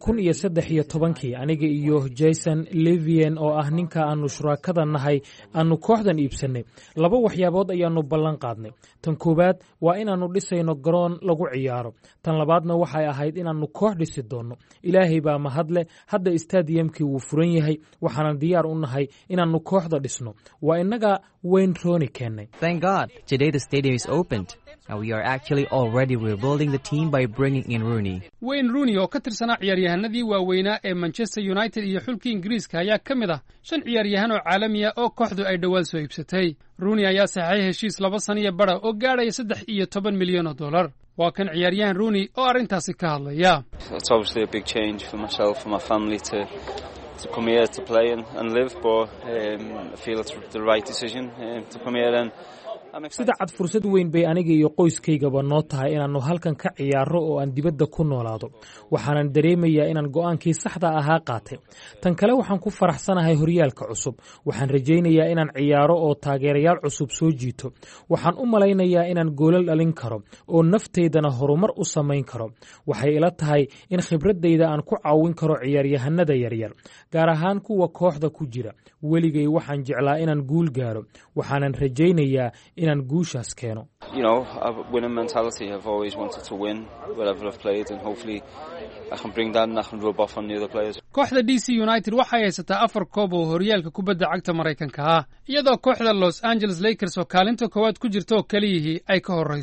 2013 aniga iyo Jason Levien oo ah ninka aanu shuraakada nahay aanu kooxdan iibsanay laba waxyaabood ayaanu ballan qaadnay tan koobaad waa inaanu dhisayno garoon lagu ciyaaro tan labaadna waxay ahayd inaanu koox dhisi doono ilaahay baa mahadle hadda stadiumkii wuu furan yahay waxaan diyaar u nahay inaanu kooxda dhisno waa inaga Wayne Rooney keenay Thank God today the stadium is opened and we are actually already rebuilding the team by bringing in Rooney. Wayne Rooney oo ka tirsanaa ciyaaryahanadii waaweynaa ee Manchester United iyo xulkii Ingiriiska ayaa ka mid ah 5 ciyaaryahan oo caalami ah oo kooxdu ay dhawaan soo iibsatay. Rooney ayaa saxay heshiis 2 sano iyo badh oo gaadhaya $13 milyan. Waa kan ciyaaryahan Rooney oo arrintaasi ka hadlaya. It's obviously a big change for myself and my family to come here to play and live, but I feel it's the right decision to come here and sida cad fursad weyn bay aniga iyo qoyskaygaba noo tahay inaanu halkan ka ciyaaro oo aan dibadda ku noolaado waxaan dareemayaa inaan go'aankii saxda ahaa qaatay tan kale waxaan ku faraxsanahay horyaalka cusub waxaan rajaynayaa inaan ciyaaro oo taageerayaal cusub soo jiito waxaan u malaynayaa inaan goolal dhalin karo oo nafteydana horumar u samayn karo waxay ila tahay in khibradeyda aan ku caawin karo ciyaaryahanada yaryar gaar ahaan kuwa kooxda ku jira weligay waxaan jeclaa inaan guul gaaro waxaanan rajaynayaa inaan guushaas keeno You know, a winning mentality. I've always wanted to win wherever I've played and hopefully I can bring that and I can rub off on the other players. Kooxda DC United waxay haysataa 4 koob oo horyaalka kubadda cagta Mareykanka ah iyadoo kooxda Los Angeles Lakers oo kaalinta koowaad ku jirto oo kaliya ay ka horeyso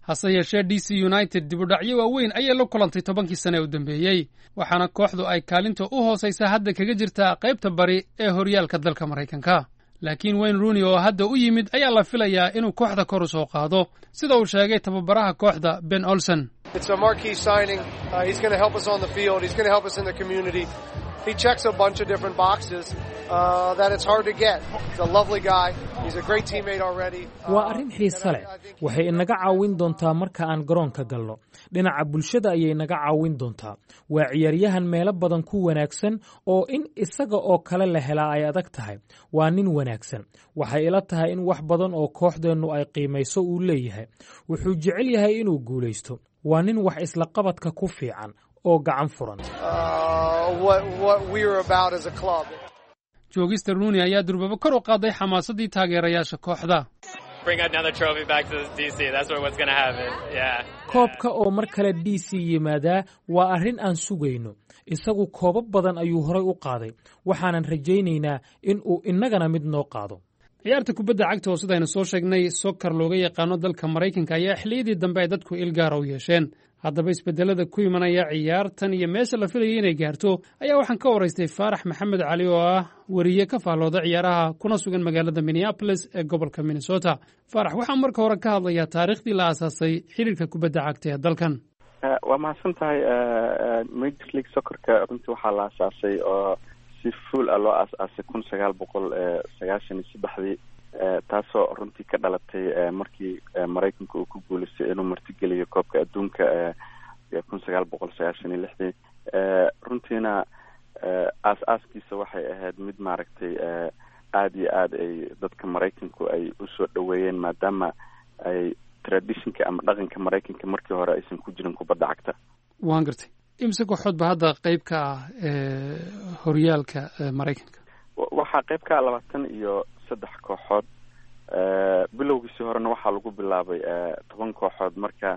hase yeeshee d c united dibudhacyo waaweyn ayay la kulantay 10kii sane u dambeeyey waxaana kooxdu ay kaalinta u hoosaysa hadda kaga jirtaa qaybta bari ee horyaalka dalka Maraykanka laakiin Wayne Rooney oo hadda u yimid ayaa la filayaa inuu kooxda kor u soo qaado sida uu sheegay tababaraha kooxda Ben Olsen. It's a marquee signing. He's going to help us on the field. He's going to help us in the community. He checks a bunch of different boxes that it's hard to get. He's a lovely guy. He's a great teammate already. Waa arrin xiiso leh. Waxay inaga caawin doontaa marka aan garoonka galno. Dhinaca bulshada ayay inaga caawin doontaa. Waa ciyaaryahan meelo badan ku wanaagsan oo in isaga oo kale la helaa ay adag tahay. Waa nin wanaagsan. Waxay ila tahay in wax badan oo kooxdeenu ay qiimayso uu leeyahay. Wuxuu jecel yahay inuu guuleysto. Waa nin wax isla qabadka ku fiican oo gacan furan. What we're about as a club. Joogista Rooney ayaa durbaba kor u qaaday xamaasadii taageerayaasha kooxda. Bring another trophy back to DC. That's what's going to happen. Yeah. Koobka oo mar kale DC yimaada waa arrin aan sugayno. Isagu koobab badan ayuu horay u qaaday. Waxaanan rajaynaynaa in uu innagana mid noo qaado. ciyaarta kubadda cagta oo sidaynu soo sheegnay soccer looga yaqaano dalka Maraykanka ayaa xilliyadii dambe ay dadku ilgaar u yeesheen haddaba isbedelada ku imanaya ciyaartan iyo meesha la filayay inay gaarto ayaa waxaan ka waraystay Faarax Maxamed Cali oo ah wariye ka faallooda ciyaaraha kuna sugan magaalada Minneapolis ee gobolka Minnesota. Faarax waxaan marka hore ka hadlayaa taariikhdii la aasaasay xiriirka kubadda cagta ee dalkan. waa mahadsan tahay Major League Soccer-ka runtii waxaa la aasaasay oo si full ah loo aasaasay 1993 taasoo runtii ka dhalatay markii Maraykanku uu ku guuleystay inuu martigeliyo koobka adduunka 1996 runtiina aaskiisa waxay ahayd mid maaragtay aad iyo aad ay dadka Maraykanku ay u soo dhaweeyeen maadaama ay traditionka ama dhaqanka Maraykanka markii hore aysan ku jirin kubadda cagta. waan gartay imse kooxood ba hadda qayb ka ah horyaalka Maraykanka waxaa qayb ka 23 kooxood bilowgiisii horena waxaa lagu bilaabay 10 kooxood marka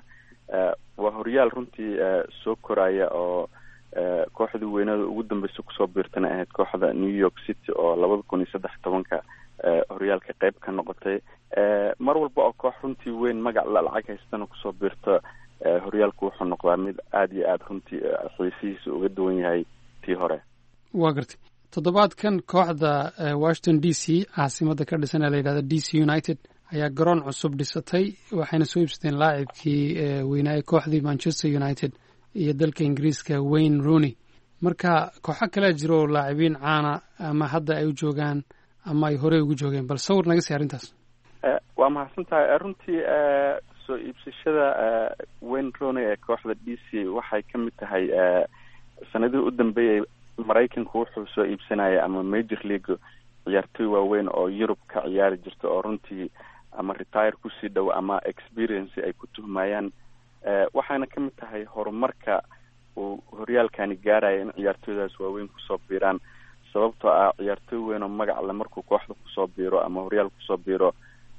waa horyaal runtii soo koraya oo kooxdii weynada ugu dambeysay kusoo biirtana ahayd kooxda New York City oo 2013 horyaalka qayb ka noqotay mar walba oo koox runtii weyn magac lacag haystana kusoo biirta horyaalku wuxuu noqdaa mid aad iyo aad runtii xiisihiisa uga duwan yahay tii hore. waa gartay toddobaadkan kooxda Washington DC caasimada ka dhisan ee la yiraahdo DC United ayaa garoon cusub dhisatay waxayna soo iibsadeen laacibkii weynaa kooxdii Manchester United iyo dalka Ingiriiska Wayne Rooney marka kooxo kale jiro laacibiin caana ama hadda ay u joogaan ama ay hore ugu joogeen bal sawir naga sii arintaas. waa mahadsantahay runtii soo iibsashada Wayne Rooney ee kooxda DC waxay ka mid tahay sanadii u dambeeyay Maraykanku wuxuu soo iibsanaya ama Major League ciyaartoy waaweyn oo Europe ka ciyaari jirta oo runtii ama retire ku sii dhow ama experience ay ku tuhmayaan waxaana ka mid tahay horumarka uu horyaalkani gaaraya in ciyaartoydaas waaweyn ku soo biiraan sababtoo ah ciyaartoy weyn oo magac la markuu kooxda ku soo biiro ama horyaal ku soo biiro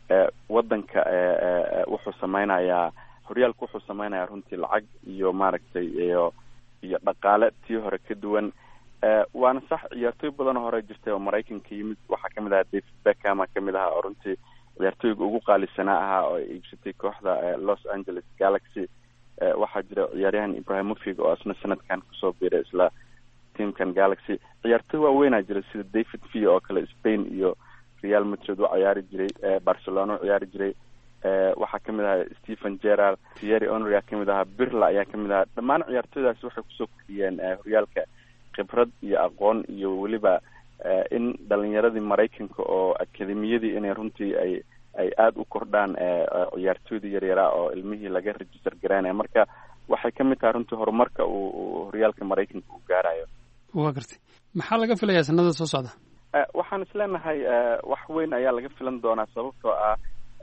wadanka wuxuu samaynayaa horyaalku wuxuu samaynayaa runtii lacag iyo maaragtay iyo dhaqaale tii hore ka duwan waana sax ciyaartoy badan hore jirtay oo Maraykanka yimid waxaa kamid ah David Beckham kamid ah oo runtii ciyaartoyga ugu qaalisanaa ahaa oo iibsatay kooxda Los Angeles Galaxy waxaa jira ciyaaryahan Ibrahimovic oo asna sanadkan kusoo biiray isla teamkan Galaxy ciyaartoy waaweyn jira sida David Villa oo kale Spain iyo Real Madrid oo ciyaari jiray Barcelona oo ciyaari jiray waxaa kamid ah Steven Gerrard Thierry Henry kamid ah Pirlo ayaa kamid ah dhammaan ciyaartoydaas waxay kusoo kordhiyeen horyaalka khibrad iyo aqoon iyo waliba in dhalinyaradii Maraykanka oo akademiyadii inay runtii ay aad u kordhaan ciyaartoydii yaryara oo ilmihii laga register gareynay marka waxay kamid tahay runtii horumarka uu horyaalka Maraykanka u gaarayo. waa gartay maxaa laga filayaa sanada soo socda? waxaan isleenahay wax weyn ayaa laga filan doonaa sababtoo ah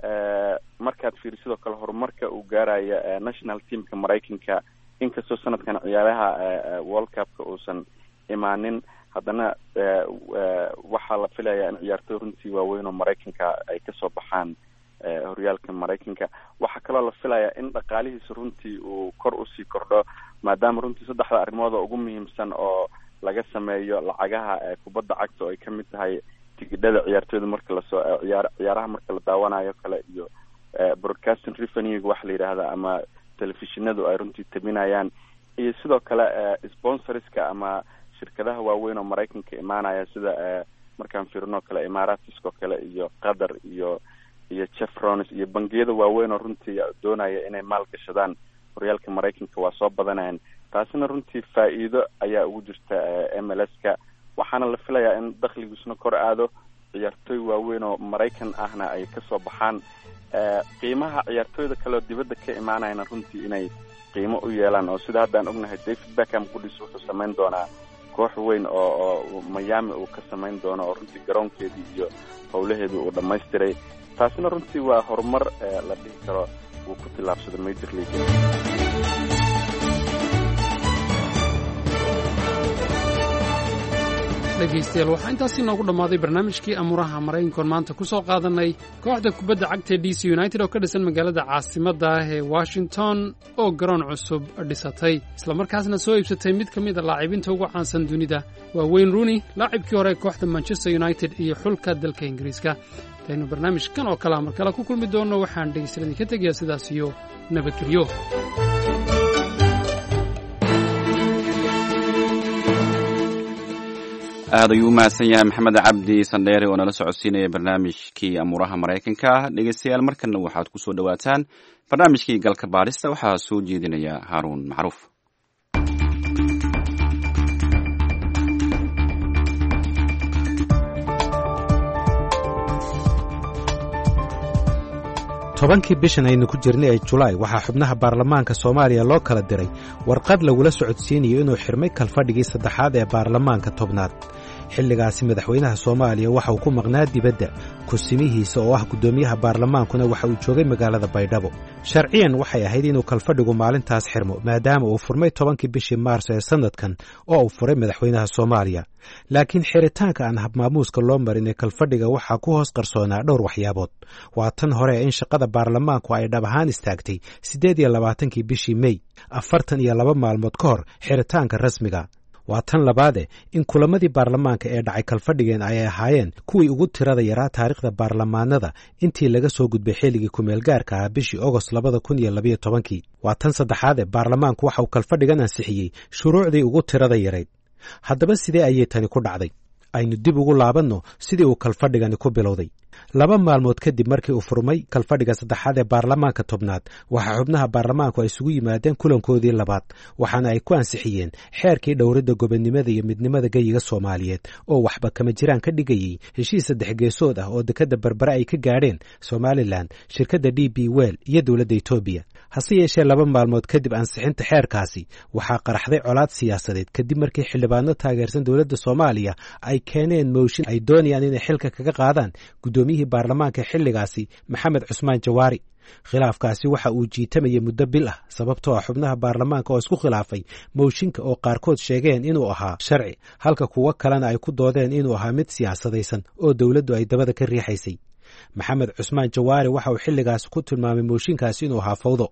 markaad fiirisidoo kale horumarka uu gaaraya national teamka Maraykanka inkastoo sanadkan ciyaaraha World Cup-ka uusan imaanin haddana waxaa la filayaa in ciyaartoy runtii waaweyn oo Maraykanka ay kasoo baxaan horyaalka Maraykanka waxaa kaloo la filayaa in dhaqaalihiisa runtii uu kor usii kordho maadaama runtii saddexda arrimood oo ugu muhiimsan oo laga sameeyo lacagaha kubadda cagta oo ay kamid tahay tigidhada ciyaartoyda marka lasoo ciyaaraha marka la daawanayo kale iyo broadcasting revenue waxa la yidhaahda ama telefishinadu ay runtii tabinayaan, iyo sidoo kale sponsorska ama shirkadaha waaweyn oo maraykanka imaanaya sida markaan fiirino kale Emirates oo kale iyo Qatar iyo Chevron iyo bangiyada waaweyn oo runtii doonaya inay maal gashadaan horyaalka maraykanka waa soo badanayaan. taasina runtii faa'iido ayaa ugu jirta MLS-ka, waxaana la filayaa in dakhligiisuna kor aado, ciyaartooy waaweyn oo Maraykan ahna ay kasoo baxaan. qiimaha ciyaartooyda kale oo dibadda ka imaanayana runtii inay qiimo u yeelaan, oo sida haddaan ognahay David Beckham qudhiis wuxuu samayn doonaa koox weyn oo Miami uu ka samayn doono, oo runtii garoonkeedii iyo howlaheedii uu dhamaystiray. taasina runtii waa horumar la dhihi karo uu ku tillaabsado Major League. dhegaystayaal waxaa intaasi noogu dhammaaday barnaamijkii amuuraha maraykankoon maanta ku soo qaadanay kooxda kubadda cagta DC United oo ka dhisan magaalada caasimadda ah ee Washington oo garoon cusub dhisatay islamarkaasna soo iibsatay mid ka mid a laacibiinta ugu caansan dunida waa Wayne Rooney, laacibkii hore kooxda Manchester United iyo xulka dalka Ingiriiska. taynu barnaamijkan oo kale mar kale ku kulmi doono waxaan dhegaystayaal ka tegayaa sidaas iyo nabadgelyo. aad ayuu u mahadsan yahay maxamed cabdi sandheere oo nala socodsiinaya barnaamijkii amuuraha maraykanka. dhegaystayaal markanna waxaad ku soo dhowaataan barnaamijkii galka baadhista, waxaa soo jeedinaya haaruun macruuf. tobankii bishan aynu ku jirnay ee Julaay waxaa xubnaha baarlamaanka Soomaaliya loo kala diray warqad lagula socodsiinayo inuu xirmay kalfadhigii saddexaad ee baarlamaanka tobnaad. xilligaasi madaxweynaha Soomaaliya waxa uu ku maqnaa dibadda, kusimihiisa oo ah gudoomiyaha baarlamaankuna waxa uu joogay magaalada Baydhabo. sharciyan waxay ahayd inuu kalfadhigu maalintaas xirmo maadaama uu furmay 10kii bishii Maarso ee sanadkan oo uu furay madaxweynaha Soomaaliya. laakiin xiritaanka aan habmaamuuska loo marin ee kalfadhiga waxaa ku hoos qarsoonaa dhowr waxyaabood. waa tan hore in shaqada baarlamaanku ay dhab ahaan istaagtay 28kii bishii May, 42 maalmood ka hor xiritaanka rasmiga. waa tan labaade in kulamadii baarlamaanka ee dhacay kalfadhigeen ay ahaayeen kuwii ugu tirada yaraa taariikhda baarlamaanada intii laga soo gudbay xilligii ku-meelgaarka ah bishii Agost 2012. waa tan saddexaade baarlamaanku waxa uu kalfadhigan ansixiyey shuruucdii ugu tirada yarayd. haddaba sidee ayay tani ku dhacday? aynu dib ugu laabanno sidii uu kalfadhigani ku bilowday. 2 maalmood kadib markii uu furmay kalfadhiga saddexaad ee baarlamaanka tobnaad, waxaa xubnaha baarlamaanku ay isugu yimaadeen kulankoodii labaad, waxaana ay ku ansixiyeen xeerkii dhowridda gobonnimada iyo midnimada geyiga Soomaaliyeed oo waxba kama jiraan ka dhigayay heshiis 3 geesood ah oo dekadda Berbera ay ka gaadheen Somaliland, shirkadda DP World iyo dowladda Itoobiya. hase yeeshee 2 maalmood kadib ansixinta xeerkaasi waxaa qaraxday colaad siyaasadeed kadib markii xildhibaano taageersan dowladda Soomaaliya ay keeneen mooshin ay doonayaan inay xilka kaga qaadaan gudoomiyihii baarlamaanka xilligaasi Maxamed Cusmaan Jawaari. khilaafkaasi waxa uu jiitamayay muddo bil ah sababtoo ah xubnaha baarlamaanka oo isku khilaafay mooshinka oo qaarkood sheegeen inuu ahaa sharci, halka kuwa kalena ay ku doodeen inuu ahaa mid siyaasadaysan oo dowladdu ay dabada ka riixaysay. Maxamed Cusmaan Jawaari waxa uu xilligaas ku tilmaamay mooshinkaasi inuu ahaa fawdo.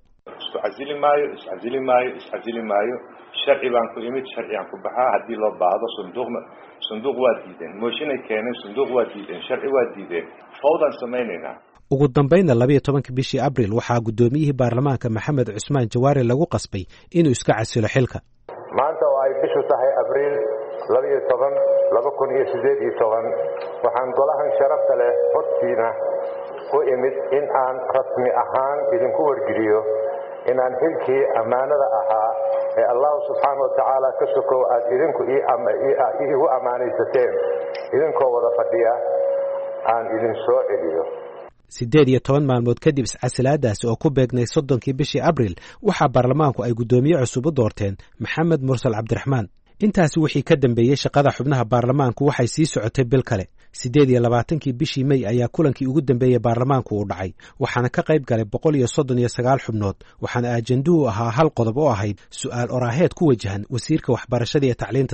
iscasili maayo sharci baan ku imid, sharci aan ku baxaa, haddii loo baahdo sanduuq waa diideen, mooshinay keeneen, sanduuq waa diideen, sharci waa diideen, fawdaan samaynaynaa. ugu dambaynna 12 bishii Abriil waxaa gudoomiyihii baarlamaanka Maxamed Cusmaan Jawaari lagu qasbay inuu iska casilo xilka. maanta oo ay bishu tahay Abriil 12, 2018 waxaan golahan sharafta leh hortiina u imid in aan rasmi ahaan idinku wargeliyo inaan xilkii ammaanada ahaa ee Allah subhanahu wa ta'ala ka sokow aad idinku igu ammaanaysateen idinkoo wada fadhiya aan idin soo celiyo. 18 maalmood kadib iscasilaadaasi oo ku beegnay 30kii bishii Abriil waxaa baarlamaanku ay gudoomiye cusub u doorteen Maxamed Mursal Cabdiraxmaan. intaasi wixii ka dambeeyay shaqada xubnaha baarlamaanku waxay sii socotay bil kale. 28kii bishii May ayaa kulankii ugu dambeeyay baarlamaanku uu dhacay, waxaana ka qayb galay 139 xubnood, waxaana ajanduhu ahaa hal qodob oo ahayd su'aal oraaheed ku wajahan wasiirka waxbarashada iyo tacliinta sare.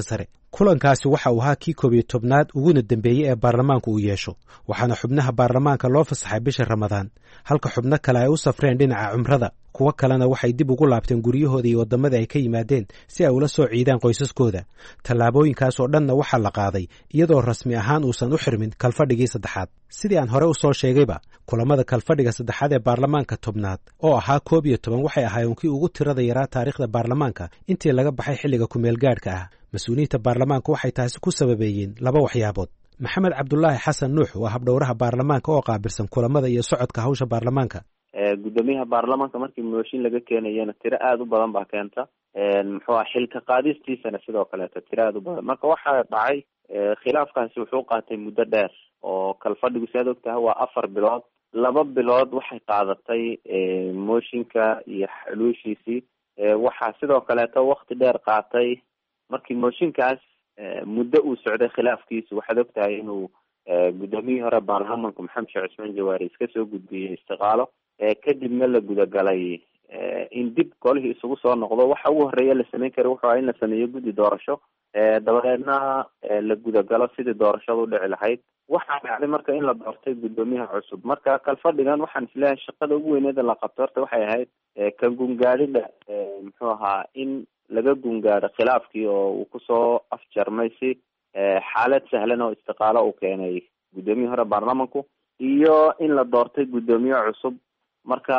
kulankaasi waxa uu ahaa kii 11aad uguna dambeeyey ee baarlamaanku uu yeesho waxaana xubnaha baarlamaanka loo fasaxay bisha Ramadaan halka xubno kale ay u safreen dhinaca cumrada kuwa kalena waxay dib ugu laabteen guryahooda iyo wadamada ay ka yimaadeen si ay ula soo ciidaan qoysaskooda tallaabooyinkaas oo dhanna waxa la qaaday iyadoo rasmi ahaan uusan u xirmin kalfadhigii saddexaad sidii aan hore u soo sheegayba kulamada kalfadhiga saddexaad ee baarlamaanka tobnaad oo ahaa 11 waxay ahaayeen kii ugu tirada yaraa taariikhda baarlamaanka intii laga baxay xilliga kumeel gaadhka ah mas-uuliyiinta baarlamaanka waxay taasi ku sababeeyeen laba waxyaabood maxamed cabdulaahi xasan nuux waa habdhowraha baarlamaanka oo qaabilsan kulamada iyo socodka hawsha baarlamaanka gudoomiyaha baarlamaanka markii mooshin laga keenayana tiro aada u badan baa keenta muxuu xilka qaadistiisana sidoo kaleeto tiro aada u badan marka waxaa dhacay khilaafkaasi wuxuu qaatay muddo dheer oo kalfadhigu si aad ogtahay waa 4 bilood 2 bilood waxay qaadatay mooshinka iyo xuluushiisii waxaa sidoo kaleeto wakti dheer qaatay markii mooshinkaas muddo uu socday khilaafkiisu waxaad ogtahay inuu gudoomiyihii hore baarlamaanka maxamed sheekh cismaan jawaari iska soo gudbiyey istiqaalo kadibna la gudagalay in dib golihii isugu soo noqdo waxa ugu horeeya la samayn kara wuxuu ahaa in la sameeyo guddi doorasho dabadeedna la gudagalo sidii doorashadu dhici lahayd waxaa dhacday marka in la doortay gudoomiyaha cusub marka kalfadhigan waxaan isleeyahay shaqada ugu weyneeda la qabto horta waxay ahayd ka gungaadhida muxuu ahaa in laga gungaadho khilaafkii oo uu kusoo afjarmay si xaalad sahlan oo istiqaalo uu keenay gudoomiyihii hore baarlamaanku iyo in la doortay gudoomiye cusub marka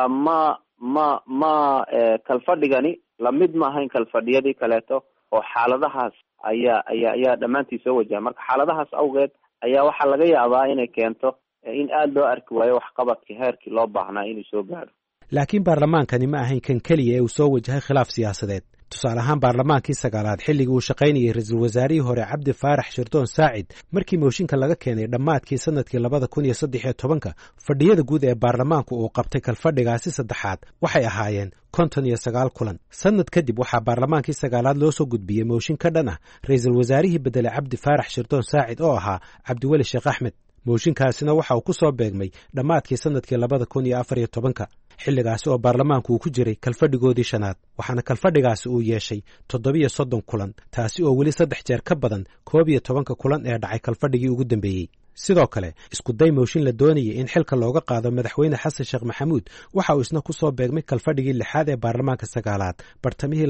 kalfadhigani lamid ma ahayn kalfadhiyadii kaleeto oo xaaladahaas ayaa dhammaantii soo wajaha marka xaaladahaas awgeed ayaa waxaa laga yaabaa inay keento in aada loo arki waayo waxqabadkii heerkii loo baahnaa inuu soo gaadho laakiin baarlamaankani ma ahayn kan keliya ee uu soo wajahay khilaaf siyaasadeed tusaale ahaan baarlamaankii 9aad xilligii uu shaqaynayay ra-iisul wasaarihii hore cabdi faarax shirdoon saacid markii mooshinka laga keenay dhammaadkii sanadkii 2013 fadhiyada guud ee baarlamaanku uu qabtay kalfadhigaasi saddexaad waxay ahaayeen 59 kulan sanad kadib waxaa baarlamaankii 9aad loo soo gudbiyey mooshin ka dhan ah ra-iisul wasaarihii bedelay cabdi faarax shirdoon saacid oo ahaa cabdiweli sheekh axmed mooshinkaasina waxa uu ku soo beegmay dhammaadkii sanadkii 2014 xilligaasi oo baarlamaanku uu ku jiray kalfadhigoodii 5aad waxaana kalfadhigaasi uu yeeshay 37 kulan taasi oo weli 3 jeer ka badan 11 kulan ee dhacay kalfadhigii ugu dambeeyey sidoo kale isku day mooshin la doonayay in xilka looga qaado madaxweyne xasan sheekh maxamuud waxa uu isna ku soo beegmay kalfadhigii 6aad ee baarlamaanka 9aad bartamihii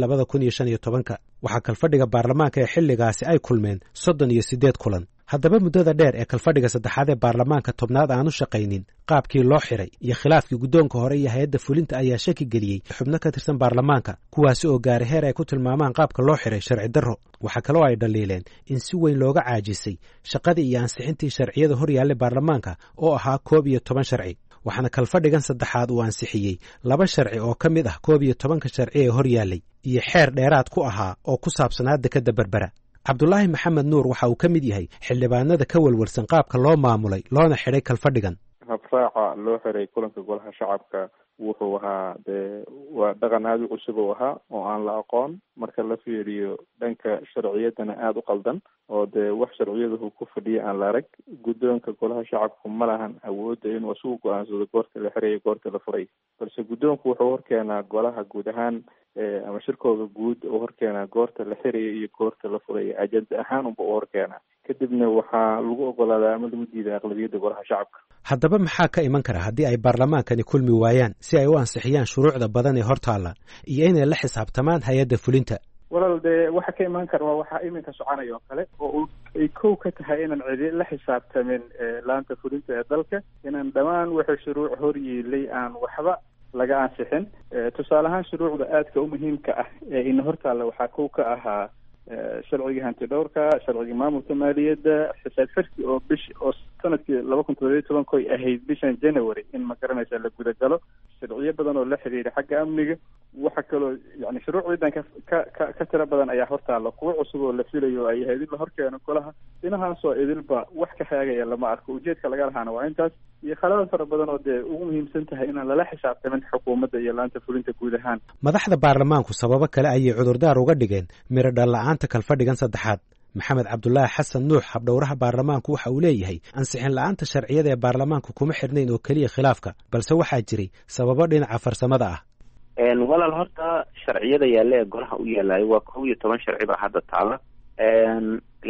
2015 waxaa kalfadhiga baarlamaanka ee xilligaasi ay kulmeen 38 kulan haddaba muddada dheer ee kalfadhiga saddexaad ee baarlamaanka tobnaad aanu shaqaynin qaabkii loo xiray iyo khilaafkii guddoonka hore iyo hay-adda fulinta ayaa shaki geliyey xubno ka tirsan baarlamaanka kuwaasi oo gaaray heer ay ku tilmaamaan qaabka loo xiray sharci darro waxaa kaloo ay dhaliileen in si weyn looga caajisay shaqadii iyo ansixintii sharciyada hor yaallay baarlamaanka oo ahaa 11 sharci waxaana kalfadhigan saddexaad uu ansixiyey 2 sharci oo ka mid ah 11 sharci ee hor yaallay iyo xeer dheeraad ku ahaa oo ku saabsanaa dekadda berbera cabdulaahi maxamed nuur waxa uu ka mid yahay xildhibaanada ka walwalsan qaabka loo maamulay loona xidhay kalfadhigan habraaca loo xiray kulanka golaha shacabka wuxuu ahaa dee waa dhaqan aada u cusub uu ahaa oo aan la aqoon marka la fiiriyo dhanka sharciyadana aada u qaldan oo dee wax sharciyaduhu ku fadhiya aan la arag guddoonka golaha shacabku ma lahan awoodda inuu isugu go-aansado goorta la xirayo goorta la furay balse guddoonku wuxuu horkeenaa golaha guud ahaan ama shirkooda guud uu horkeenaa goorta la xirayo iyo goorta la furayo ajenda ahaan unba u horkeenaa kadibna waxaa lagu ogolaadaa ama lagu diidaa aqlabiyadda golaha shacabka haddaba maxaa ka iman kara haddii ay baarlamaankani kulmi waayaan si ay u ansixiyaan shuruucda badan ee hortaalla iyo inay la xisaabtamaan hay-adda fulinta walaal dee waxa ka imaan kara waa waxaa iminka soconaya oo kale oo ay kow ka tahay inaan cidi la xisaabtamin laanta fulinta ee dalka inaan dhammaan wixii shuruuc hor yiilay aan waxba laga ansixin tusaale ahaan shuruucda aadka u muhiimka ah ee ina hortaalla waxaa kow ka ahaa sharciga hanti dhowrka sharciga maamulka maaliyadda xisaab xirki oo oo sanadkii 2017 ay ahayd bishan January in ma garanaysa la gudagalo sharciyo badan oo la xiriira xagga amniga waxa kaloo yani shuruucdan ka tira badan ayaa hortaalla kuwa cusub oo la filayo ay ahayd in la horkeeno golaha dhinacaasoo idilba wax ka xaagaya lama arko ujeedka laga lahaana waa intaas iyo khaladaad fara badan oo dee ugu muhiimsan tahay inaan lala xisaabtamin xukuumadda iyo laanta fulinta guud ahaan madaxda baarlamaanku sababo kale ayay cudurdaar uga dhigeen miro dhalla-aanta kalfadhigan saddexaad maxamed cabdulaahi xasan nuux habdhowraha baarlamaanku waxa uu leeyahay ansixin la-aanta sharciyada ee baarlamaanku kuma xirnayn oo keliya khilaafka balse waxaa jiray sababo dhinaca farsamada ah walaal horta sharciyada yaalla ee golaha u yaalayo waa 11 sharci baa hadda taala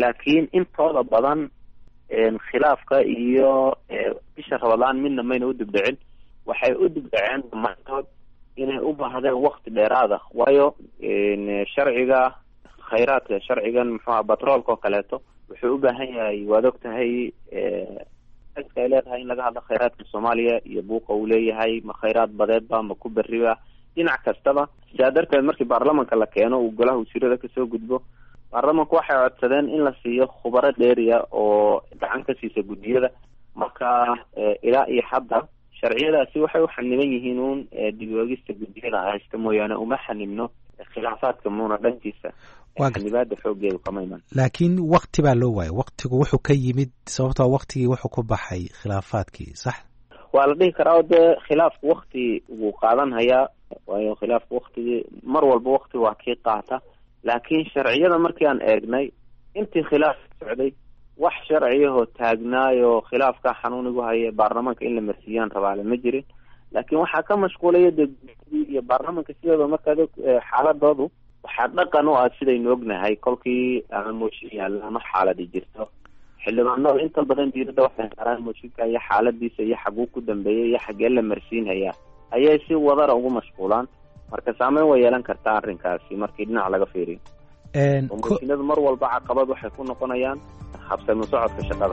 laakiin intooda badan khilaafka iyo bisha Ramadaan midna mayna u dibdhicin. waxay u dibdhaceen dhammaantood inay u baahdeen waqti dheeraad ah, waayo sharciga khayraadka sharcigan muxuu batroolka oo kaleeto wuxuu u baahan yahay, waad ogtahay ay leedahay in laga hadlo khayraadka Soomaaliya iyo buuqa uu leeyahay, ma khayraad badeedba ma ku beriba, dhinac kastaba. sidaa darteed markii baarlamanka la keeno uu golaha wasiirada kasoo gudbo, baarlamanku waxay codsadeen in la siiyo khubaro dheeriya oo gacan ka siisa guddiyada. marka ilaa iyo hadda sharciyadaasi waxay u xaniban yihiin uun dib u eegista guddiyada haysta mooyaane uma xanibno khilaafaadka muuna dhankiisa xanibaada xoogeedu kama iman. laakiin waqti baa loo waayay, waqtigu wuxuu ka yimid sababtoo waqtigii wuxuu ku baxay khilaafaadkii, sax? waa la dhihi karaa oo dee khilaafku waqti wuu qaadan hayaa, waayo khilaafku waqtigii mar walba waqti waa kii qaata. laakiin sharciyada markii aan eegnay intii khilaaf socday wax sharciyahoo taagnaayo khilaafka xanuunigu haya baarlamaanka in la marsiiyaan rabaale ma jirin. laakiin waxaa ka mashquulaya degdii iyo baarlamaanka sidooda markaad xaaladoodu waxaa dhaqan u ah sidaynu ognahay kolkii ama mooshin yaalla ama xaaladi jirto, xildhibaanada inta badan diirada waxay saaraan mooshinka iyo xaaladiisa iyo xaguu ku dambeeyay iyo xagee la marsiinhayaa ayay si wadara ugu mashquulaan. marka saameyn way yeelan kartaa arrinkaasi markii dhinac laga fiiriyo. mooshinadu mar walba caqabad waxay ku noqonayaan habsami socodka shaqada.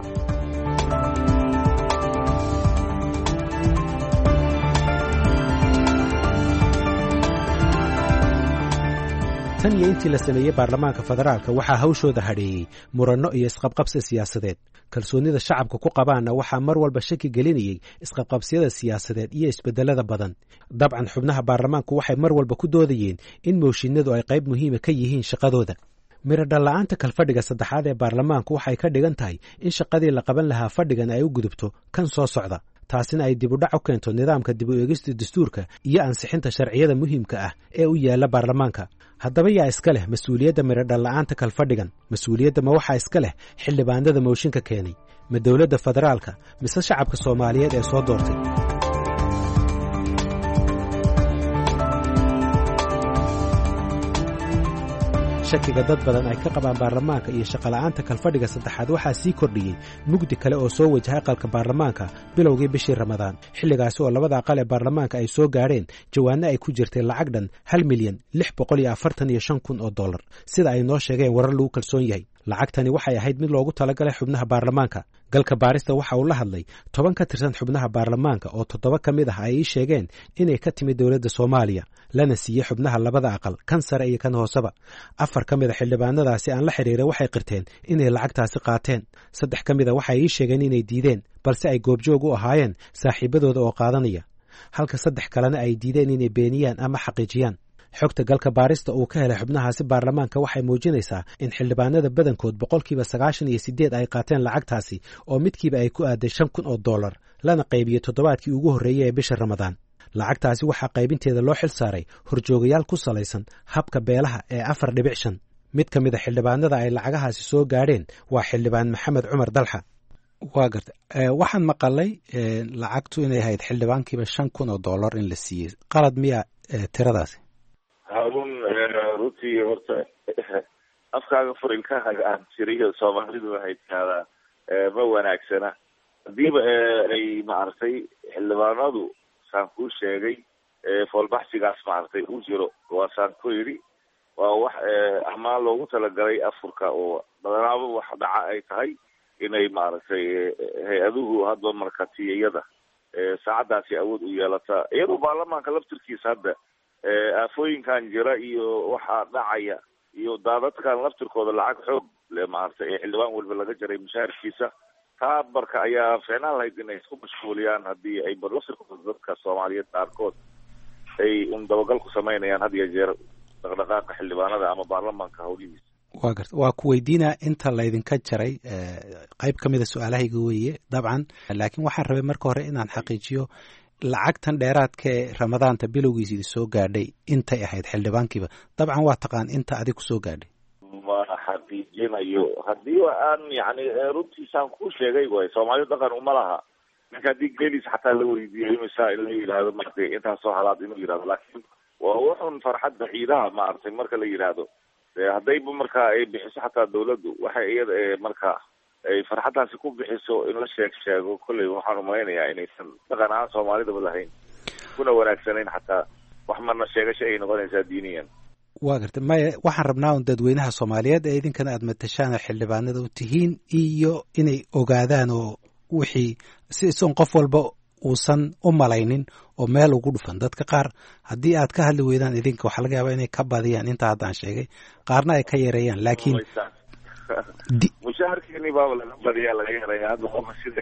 tan iyo intii la sameeyey baarlamaanka federaalka waxaa hawshooda hadheeyey muranno iyo isqabqabsi siyaasadeed. kalsoonida shacabka ku qabaanna waxaa mar walba shaki gelinayey isqabqabsiyada siyaasadeed iyo isbedelada badan. dabcan xubnaha baarlamaanku waxay mar walba ku doodayeen in mooshinadu ay qayb muhiima ka yihiin shaqadooda. miradhalla'aanta kalfadhiga saddexaad ee baarlamaanku waxay ka dhigan tahay in shaqadii la qaban lahaa fadhigan ay u gudubto kan soo socda, taasina ay dib u dhac u keento nidaamka dib u eegista dastuurka iyo ansixinta sharciyada muhiimka ah ee u yaala baarlamaanka. haddaba yaa iska leh mas-uuliyadda miradhalla'aanta kalfadhigan? mas-uuliyadda ma waxaa iska leh xildhibaanada mooshinka keenay, ma dowladda federaalka, mise shacabka Soomaaliyeed ee soo doortay? shakiga dad badan ay ka qabaan baarlamaanka iyo shaqola'aanta kalfadhiga saddexaad waxaa sii kordhiyey mugdi kale oo soo wajahay aqalka baarlamaanka bilowgii bishii Ramadaan, xilligaasi oo labada aqal ee baarlamaanka ay soo gaadheen jawaano ay ku jirtay lacag dhan $1,645,000 oo dollar, sida ay noo sheegeen warar lagu kalsoon yahay. lacagtani waxay ahayd mid loogu talagalay xubnaha baarlamaanka. galka baarista waxa uu la hadlay 10 ka tirsan xubnaha baarlamaanka oo 7 ka mid ah ay sheegeen inay ka timid dowladda Soomaaliya, lana siiyey xubnaha labada aqal, kan sare iyo kan hooseba. 4 ka mid ah xildhibaanadaasi aan la xiriiray waxay qirteen inay lacagtaasi qaateen. 3 ka mid ah waxay sheegeen inay diideen, balse ay goobjoog u ahaayeen saaxiibadooda oo qaadanaya, halka 3 kalena ay diideen inay beeniyaan ama xaqiijiyaan. xogta galka baarista uu ka helay xubnahaasi baarlamaanka waxay muujinaysaa in xildhibaanada badankood 98% ay qaateen lacagtaasi oo midkiiba ay ku aaday $5,000, lana qaybiyey toddobaadkii ugu horreeyay ee bisha Ramadaan. lacagtaasi waxaa qaybinteeda loo xil saaray horjoogayaal ku salaysan habka beelaha ee 4.5. mid ka mid a xildhibaanada ay lacagahaasi soo gaadheen waa xildhibaan Maxamed Cumar Dalxa. waa garta waxaan maqalay lacagtu inay ahayd xildhibaankiiba $5,000 in la siiyey. qalad miya tiradaasi? harun runtii horta afkaaga furilkaaga aan tiriyo Soomaalidu waxay taadaa ma wanaagsana. hadiiba ay maaragtay xildhibaanadu saan kuu sheegay foolbaxsigaas maaragtay u jiro, waa saan ku yidhi waa wax amaan loogu talagalay afurka oo badanaaba wax dhaca ay tahay inay maaragtay hay-aduhu hadba markatiyada saacadaasi awood u yeelata, iyadoo baarlamaanka laftirkiisa hadda aafooyinkan jira iyo waxaa dhacaya iyo daadadkan laftirkooda lacag xoog le maaragtay ee xildhibaan walba laga jaray mushaharkiisa. taa marka ayaa fiicnaan lahayd inay isku mashquuliyaan haddii ay laftirkooda dadka Soomaaliyeed qaarkood ay dabagal ku samaynayaan had iyo jeer dhaqdhaqaaqa xildhibaanada ama baarlamaanka howlihiisa. waa garta waa ku weydiinaa inta laydinka jaray qayb ka mid a su-aalahayga weeye dabcan, laakiin waxaan rabay marka hore inaan xaqiijiyo lacagtan dheeraadka ee Ramadaanta bilowgiisii soo gaadhay intay ahayd xildhibaankiiba. dabcan waa taqaan inta adiga kusoo gaadhay. ma xaqiijinayo haddii aan yani runtiisaan kuu sheegay way Soomaalidu dhaqan uma laha ninka haddii gelis xataa la weydiiyo imisa in la yidhaahdo maaragtay intaas soo halaad inuu yidhahdo, laakiin waa wuxun farxadda ciidaha maaragtay marka la yidhaahdo haddayba markaa ay bixiso xataa dawladdu waxay iyada markaa ay farxaddaasi ku bixiso in la sheego kolley waxaan umalaynayaa inaysan dhaqan ahaan soomaalidaba lahayn kuna wanaagsanayn xataa wax marna sheegasho ay noqonaysaa diiniyan. waa gartay maya waxaan rabnaa un dadweynaha soomaaliyeed ee idinkana aad matashaan xildhibaanada u tihiin iyo inay ogaadaan oo wixii si isoon qof walba uusan u malaynin oo meel ugu dhufan. dadka qaar haddii aad ka hadli weydaan idinka waxaa laga yaabaa inay ka badiyaan inta haddaan sheegay, qaarna ay ka yareeyaan. laakiin mushaharkeeni baaba laga badiyaa laga yareeya hadda qofa sida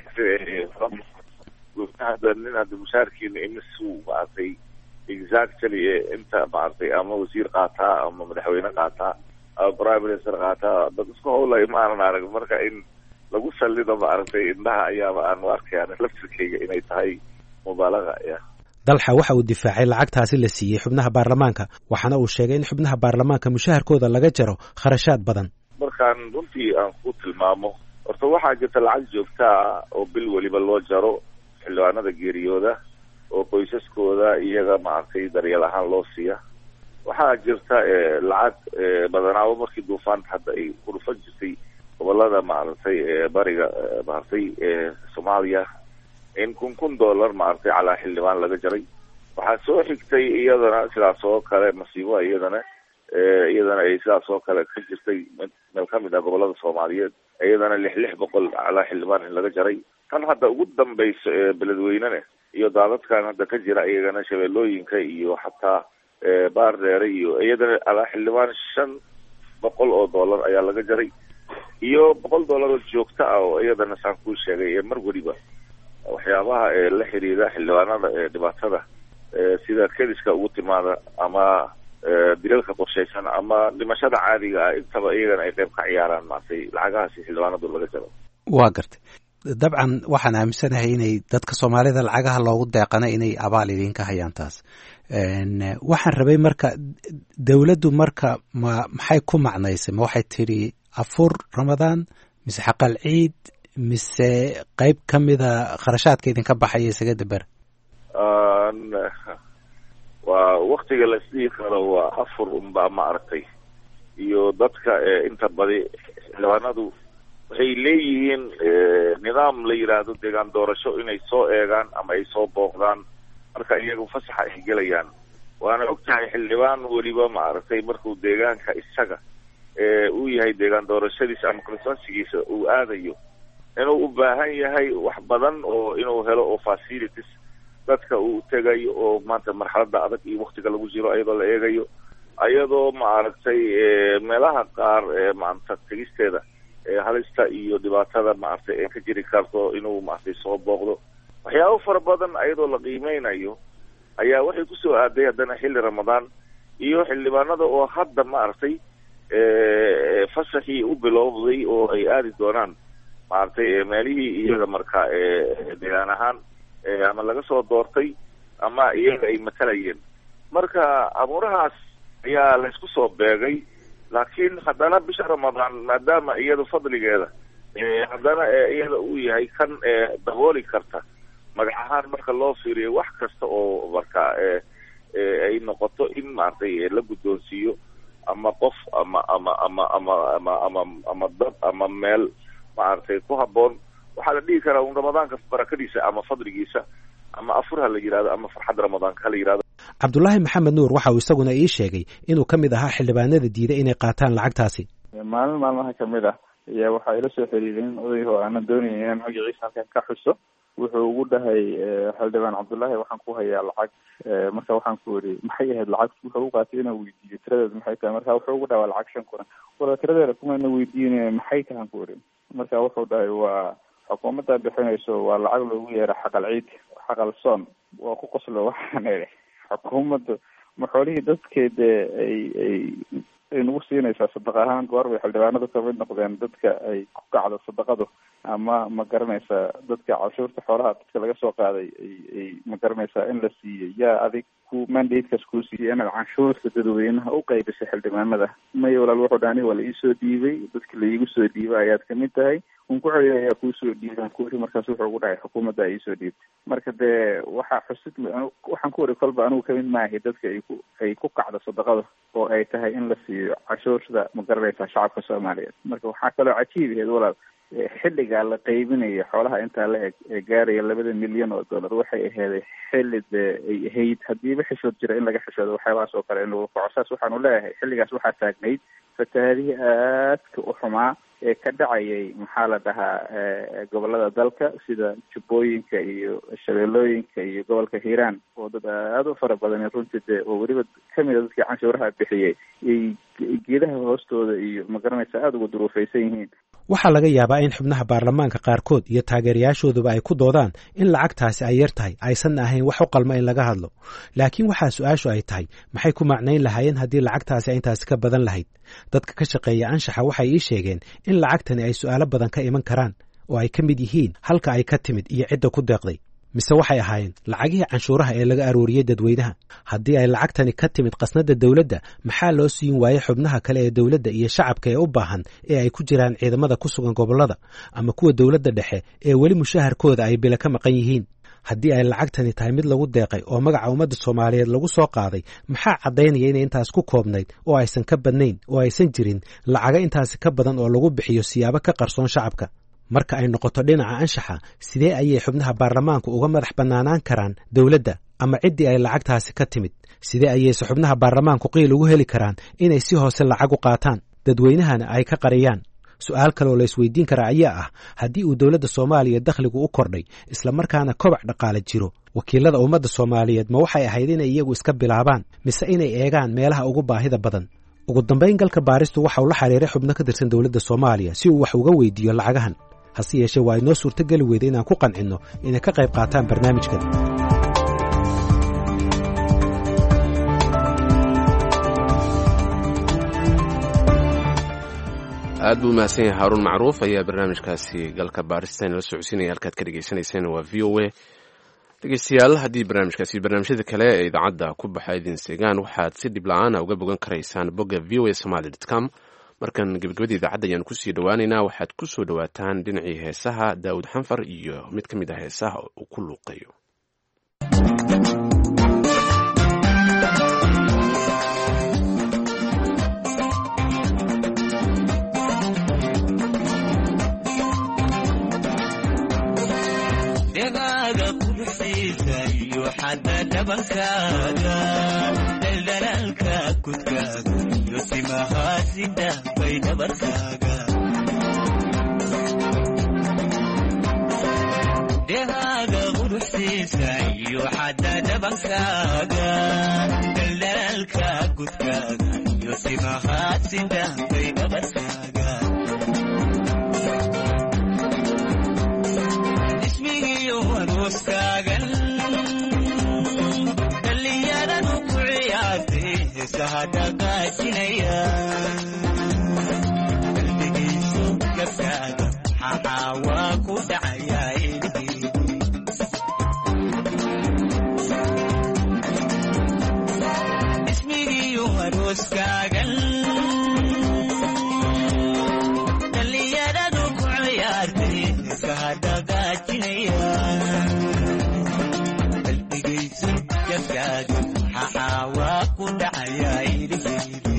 nin hadda mushaharkeeni imisuu maaragtay exactly inta maaragtay ama wasiir qaataa ama madaxweyne qaataa ama prime minister qaataa dad isku howlay ma aanan arag. marka in lagu salido maaragtay indhaha ayaaba aan u arkaya laftirkeyga inay tahay mubaalaga. dalxa waxa uu difaacay lacagtaasi la siiyey xubnaha baarlamaanka, waxaana uu sheegay in xubnaha baarlamaanka mushaharkooda laga jaro kharashaad badan. markaan runtii aan ku tilmaamo horta waxaa jirta lacag joogtaa oo bil weliba loo jaro xildhibaanada geeriyooda oo qoysaskooda iyaga maaragtay daryeel ahaan loo siiya. waxaa jirta lacag badanaaba markii duufaanta hadda ay ku dhufan jirtay gobolada maaragtay bariga maaragtay soomaaliya in kun dollar maaragtay calaa xildhibaan laga jaray. waxaa soo xigtay iyadana sidaas oo kale masiibo iyadana ay sidaas oo kale ka jirtay meel kamid ah gobolada soomaaliyeed iyadana 600 calaa xildhibaan in laga jaray. tan hadda ugu dambayso beledweynene iyo daadadkan hadda ka jira iyagana shabeellooyinka iyo xataa baardheere iyo iyadana calaa xildhibaan 500 dollar ayaa laga jaray iyo $100 oo joogto ah oo iyadana saan kuu sheegay mar waliba waxyaabaha la xiriira xildhibaanada dhibaatada sida kediska ugu timaada ama dilalka qorshaysan ama dhimashada caadiga ah intaba iyagana ay qayb ka ciyaaraan maartay lacagahaasi xildhibaanadu laga jaro. waa gartay dabcan waxaan aaminsanahay inay dadka soomaalida lacagaha loogu deeqana inay abaal idinka hayaan taas. waxaan rabay marka dawladdu marka maxay ku macnaysay? ma waxay tiri afur ramadaan mise xaqal ciid mise qayb ka mida kharashaadka idinka baxaya isaga dabar? waa waktiga la isdhihi karo waa afur unbaa ma aragtay iyo dadka inta badi xildhibaanadu waxay leeyihiin nidaam la yidhaahdo deegaan doorasho inay soo eegaan ama ay soo booqdaan marka iyagu fasaxa ay gelayaan. waana ogtahay xildhibaan weliba maaragtay markuu deegaanka isaga uu yahay deegaan doorashadiisa ama constituencygiisa uu aadayo inuu u baahan yahay wax badan oo inuu helo oo facilities dadka uu tegayo oo maanta marxaladda adag iyo waktiga lagu jiro ayadoo la eegayo ayadoo maaragtay meelaha qaar maanta tegisteeda halista iyo dhibaatada maaragtay ee ka jiri karto inuu maaragtay soo booqdo. waxyaabo fara badan ayadoo la qiimeynayo ayaa waxay kusoo aaday haddana xilli ramadaan iyo xildhibaanada oo hadda maaragtay fasaxii u bilowday oo ay aadi doonaan maaragtay meelihii iyaga markaa deegaan ahaan ama laga soo doortay ama iyaga ay matalayeen. marka abuurahaas ayaa la isku soo beegay. laakiin haddana bisha ramadaan maadaama iyada fadligeeda haddana iyada uu yahay kan dabooli karta magac ahaan marka loo fiiriyo wax kasta oo markaa ay noqoto in maaragtay la guddoonsiiyo ama qof ama dad ama meel maaragtay ku habboon. waxaa la dhihi karaa un ramadaanka barakadiisa ama fadligiisa ama afurha la yidhahdo ama farxad ramadaanka hala yidhahdo. cabdullaahi maxamed nuur waxa uu isaguna ii sheegay inuu ka mid ahaa xildhibaanada diiday inay qaataan lacagtaasi. maalin maalmaha kamid ah ayaa waxaa ila soo xiriireen odayga oo aanan doonayn inaan magaciisa halkan ka xuso. wuxuu ugu dhahay xildhibaan cabdullaahi waxaan ku hayaa lacag. marka waxaan ku weri maxay ahayd lacag? wuxuu u qaatay inaan weydiiyo tiradeeda maxay tahay. marka wuxuu ugu dhahay waa lacag 5 kun. wala tiradeeda kumana weydiinaya maxay tahan ku weri. marka wuxuu dhahay waa xukuumadda bixinayso waa lacag loogu yeero xaqal ciid xaqal soon. waa ku qoslo waxaan idhi xukuumaddu ma xoolihii dadkeeda ay nagu siinaysaa sadaq ahaan goor bay xildhibaanadu kamid noqdeen dadka ay ku kacdo sadaqadu ama ma garanaysaa dadka cashuurta xoolaha dadka laga soo qaaday ay ma garanaysaa in la siiyey yaa adig ku mandatekaas kuu siiyey inaad canshuurta dadweynaha u qaybisay xildhibaanada may walaal wuxuu dhaani waa la iisoo dhiibay dadka laiigu soo dhiibay ayaad kamid tahay un ku celiya ayaa kuusoo dhiiban kuuri markaas wuxuu ugu dhacay xukuumadda ay iisoo dhiibtay marka dee waxaa xusid waxaan ku wari kolba anigu kamid maahay dadka ay ku kacdo sadaqada oo ay tahay in la siiyo cashuurta ma garanaysaa shacabka soomaaliyeed marka waxaa kaloo cajiib aheed walaal xilligaa la qaybinaya xoolaha intaa la eg ee gaaraya $2 milyan waxay aheeday xilli dee ay ahayd hadiiba xishood jira in laga xishoodo waxyaabahaas oo kale in lagu kaco saas waxaanu leeyahay xilligaas waxaa taagnayd fatahaadihii aadka u xumaa ee ka dhacayay maxaa la dhahaa gobolada dalka sida jubbooyinka iyo shabeellooyinka iyo gobolka hiiraan oo dad aada u fara badan runtii dee oo weliba kamida dadkii canshuuraha bixiyey ay geedaha hoostooda iyo ma garanaysa aada uga duruufaysan yihiin waxaa laga yaabaa in xubnaha baarlamaanka qaarkood iyo taageerayaashooduba ay ku doodaan in lacagtaasi ay yar tahay aysan ahayn wax u qalma in laga hadlo laakiin waxaa su-aashu ay tahay maxay ku macnayn lahaayeen haddii lacagtaasi ay intaasi ka badan lahayd dadka ka shaqeeya anshaxa waxay ii sheegeen in lacagtani ay su'aalo badan ka iman karaan oo ay ka mid yihiin halka ay ka timid iyo cidda ku deeqday mise waxay ahaayeen lacagihii canshuuraha ee laga arooriyey dadweynaha haddii ay lacagtani ka timid qasnada dawladda maxaa loo siin waayey xubnaha kale ee dawladda iyo shacabka ee u baahan ee ay ku jiraan ciidamada ku sugan gobollada ama kuwa dawladda dhexe ee weli mushaharkooda ay bila ka maqan yihiin haddii ay lacagtani tahay mid lagu deeqay oo magaca ummadda soomaaliyeed lagu soo qaaday maxaa caddaynaya inay intaas ku koobnayd oo aysan ka badnayn oo aysan jirin lacago intaasi ka badan oo lagu bixiyo siyaabo ka qarsoon shacabka marka ay noqoto dhinaca anshaxa sidee ayay xubnaha baarlamaanku uga madax bannaanaan karaan dawladda ama ciddii ay lacagtaasi ka timid sidee ayayse xubnaha baarlamaanku qiil ugu heli karaan inay si hoose lacag u qaataan dadweynahana ay ka qariyaan su-aal kaleoo la isweydiin karaa ayaa ah haddii uu dawladda soomaaliya dakhligu u kordhay islamarkaana kobac dhaqaale jiro wakiilada ummadda soomaaliyeed ma waxay ahayd inay iyagu iska bilaabaan mise inay eegaan meelaha ugu baahida badan ugu dambayn galka baaristu waxa uu la xiriiray xubno ka tirsan dawladda soomaaliya si uu wax uga weydiiyo lacagahan hase yeeshee waa inoo suurtogeli weyda inaan ku qancinno inay ka qayb qaataan barnaamijkan aad buu mahadsan yahay haaruun macruuf ayaa barnaamijkaasi galka baarista inala socodsiinaya halkaad ka dhegaysanayseen waa v o a dhegeystayaal haddii barnaamijkaasi barnaamijyada kale ee idaacadda ku baxa idin seegaan waxaad si dhib la-aana uga bogan karaysaan bogga v o a somaly com markan gebagabadii idaacadda ayaan kusii dhowaaneynaa waxaad ku soo dhowaataan dhinacii heesaha daa'uud xanfar iyo mid ka mid ah heesaha uu ku luuqayo dehaaga quruxsiisa iyo xadda dhabankaaga daldalaalka kudkaaga iyo simahaad sidahbay dhabarkaaga ismigiyo arooskaagan dhallinyaradu ku ciyaartay heesaha dhaqaajinaya qalbigiisu gabkaaga xaxaa waa ku dhacayaa dhallinyaradu ku ciyaartay heesaha dhaqaajinaya qalbigaysu gabkaaga xaxaa waa ku dhacayaa idhigaydi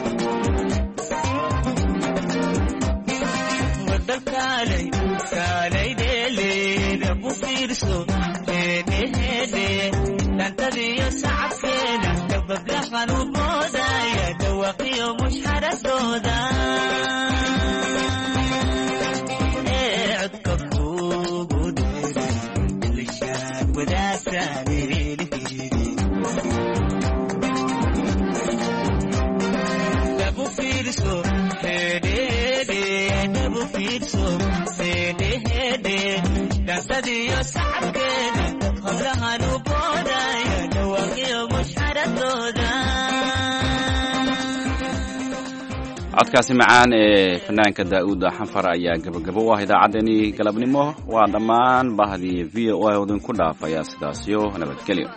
wadakaalay kaalay dheeleeda ku fiirso heedheheedhe dhantadiyo sacabkeeda dabablahan u moodaya dhawaqiyo mushxaradooda ee codka kuugu dheeray lishaan wadaagtaan eelheedi dhabu fiirso heedheede dhabu fiirso heedheheede dhantadiyo sacabkeeda hablahan u moodaya codkaasi macaan ee fanaanka daa'uud xanfar ayaa gabagabo u ah idaacaddeenii galabnimo waa dhammaan bahdii v o a idinku dhaafaya sidaasyo nabadgelyo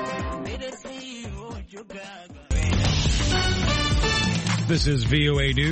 This is VOA News.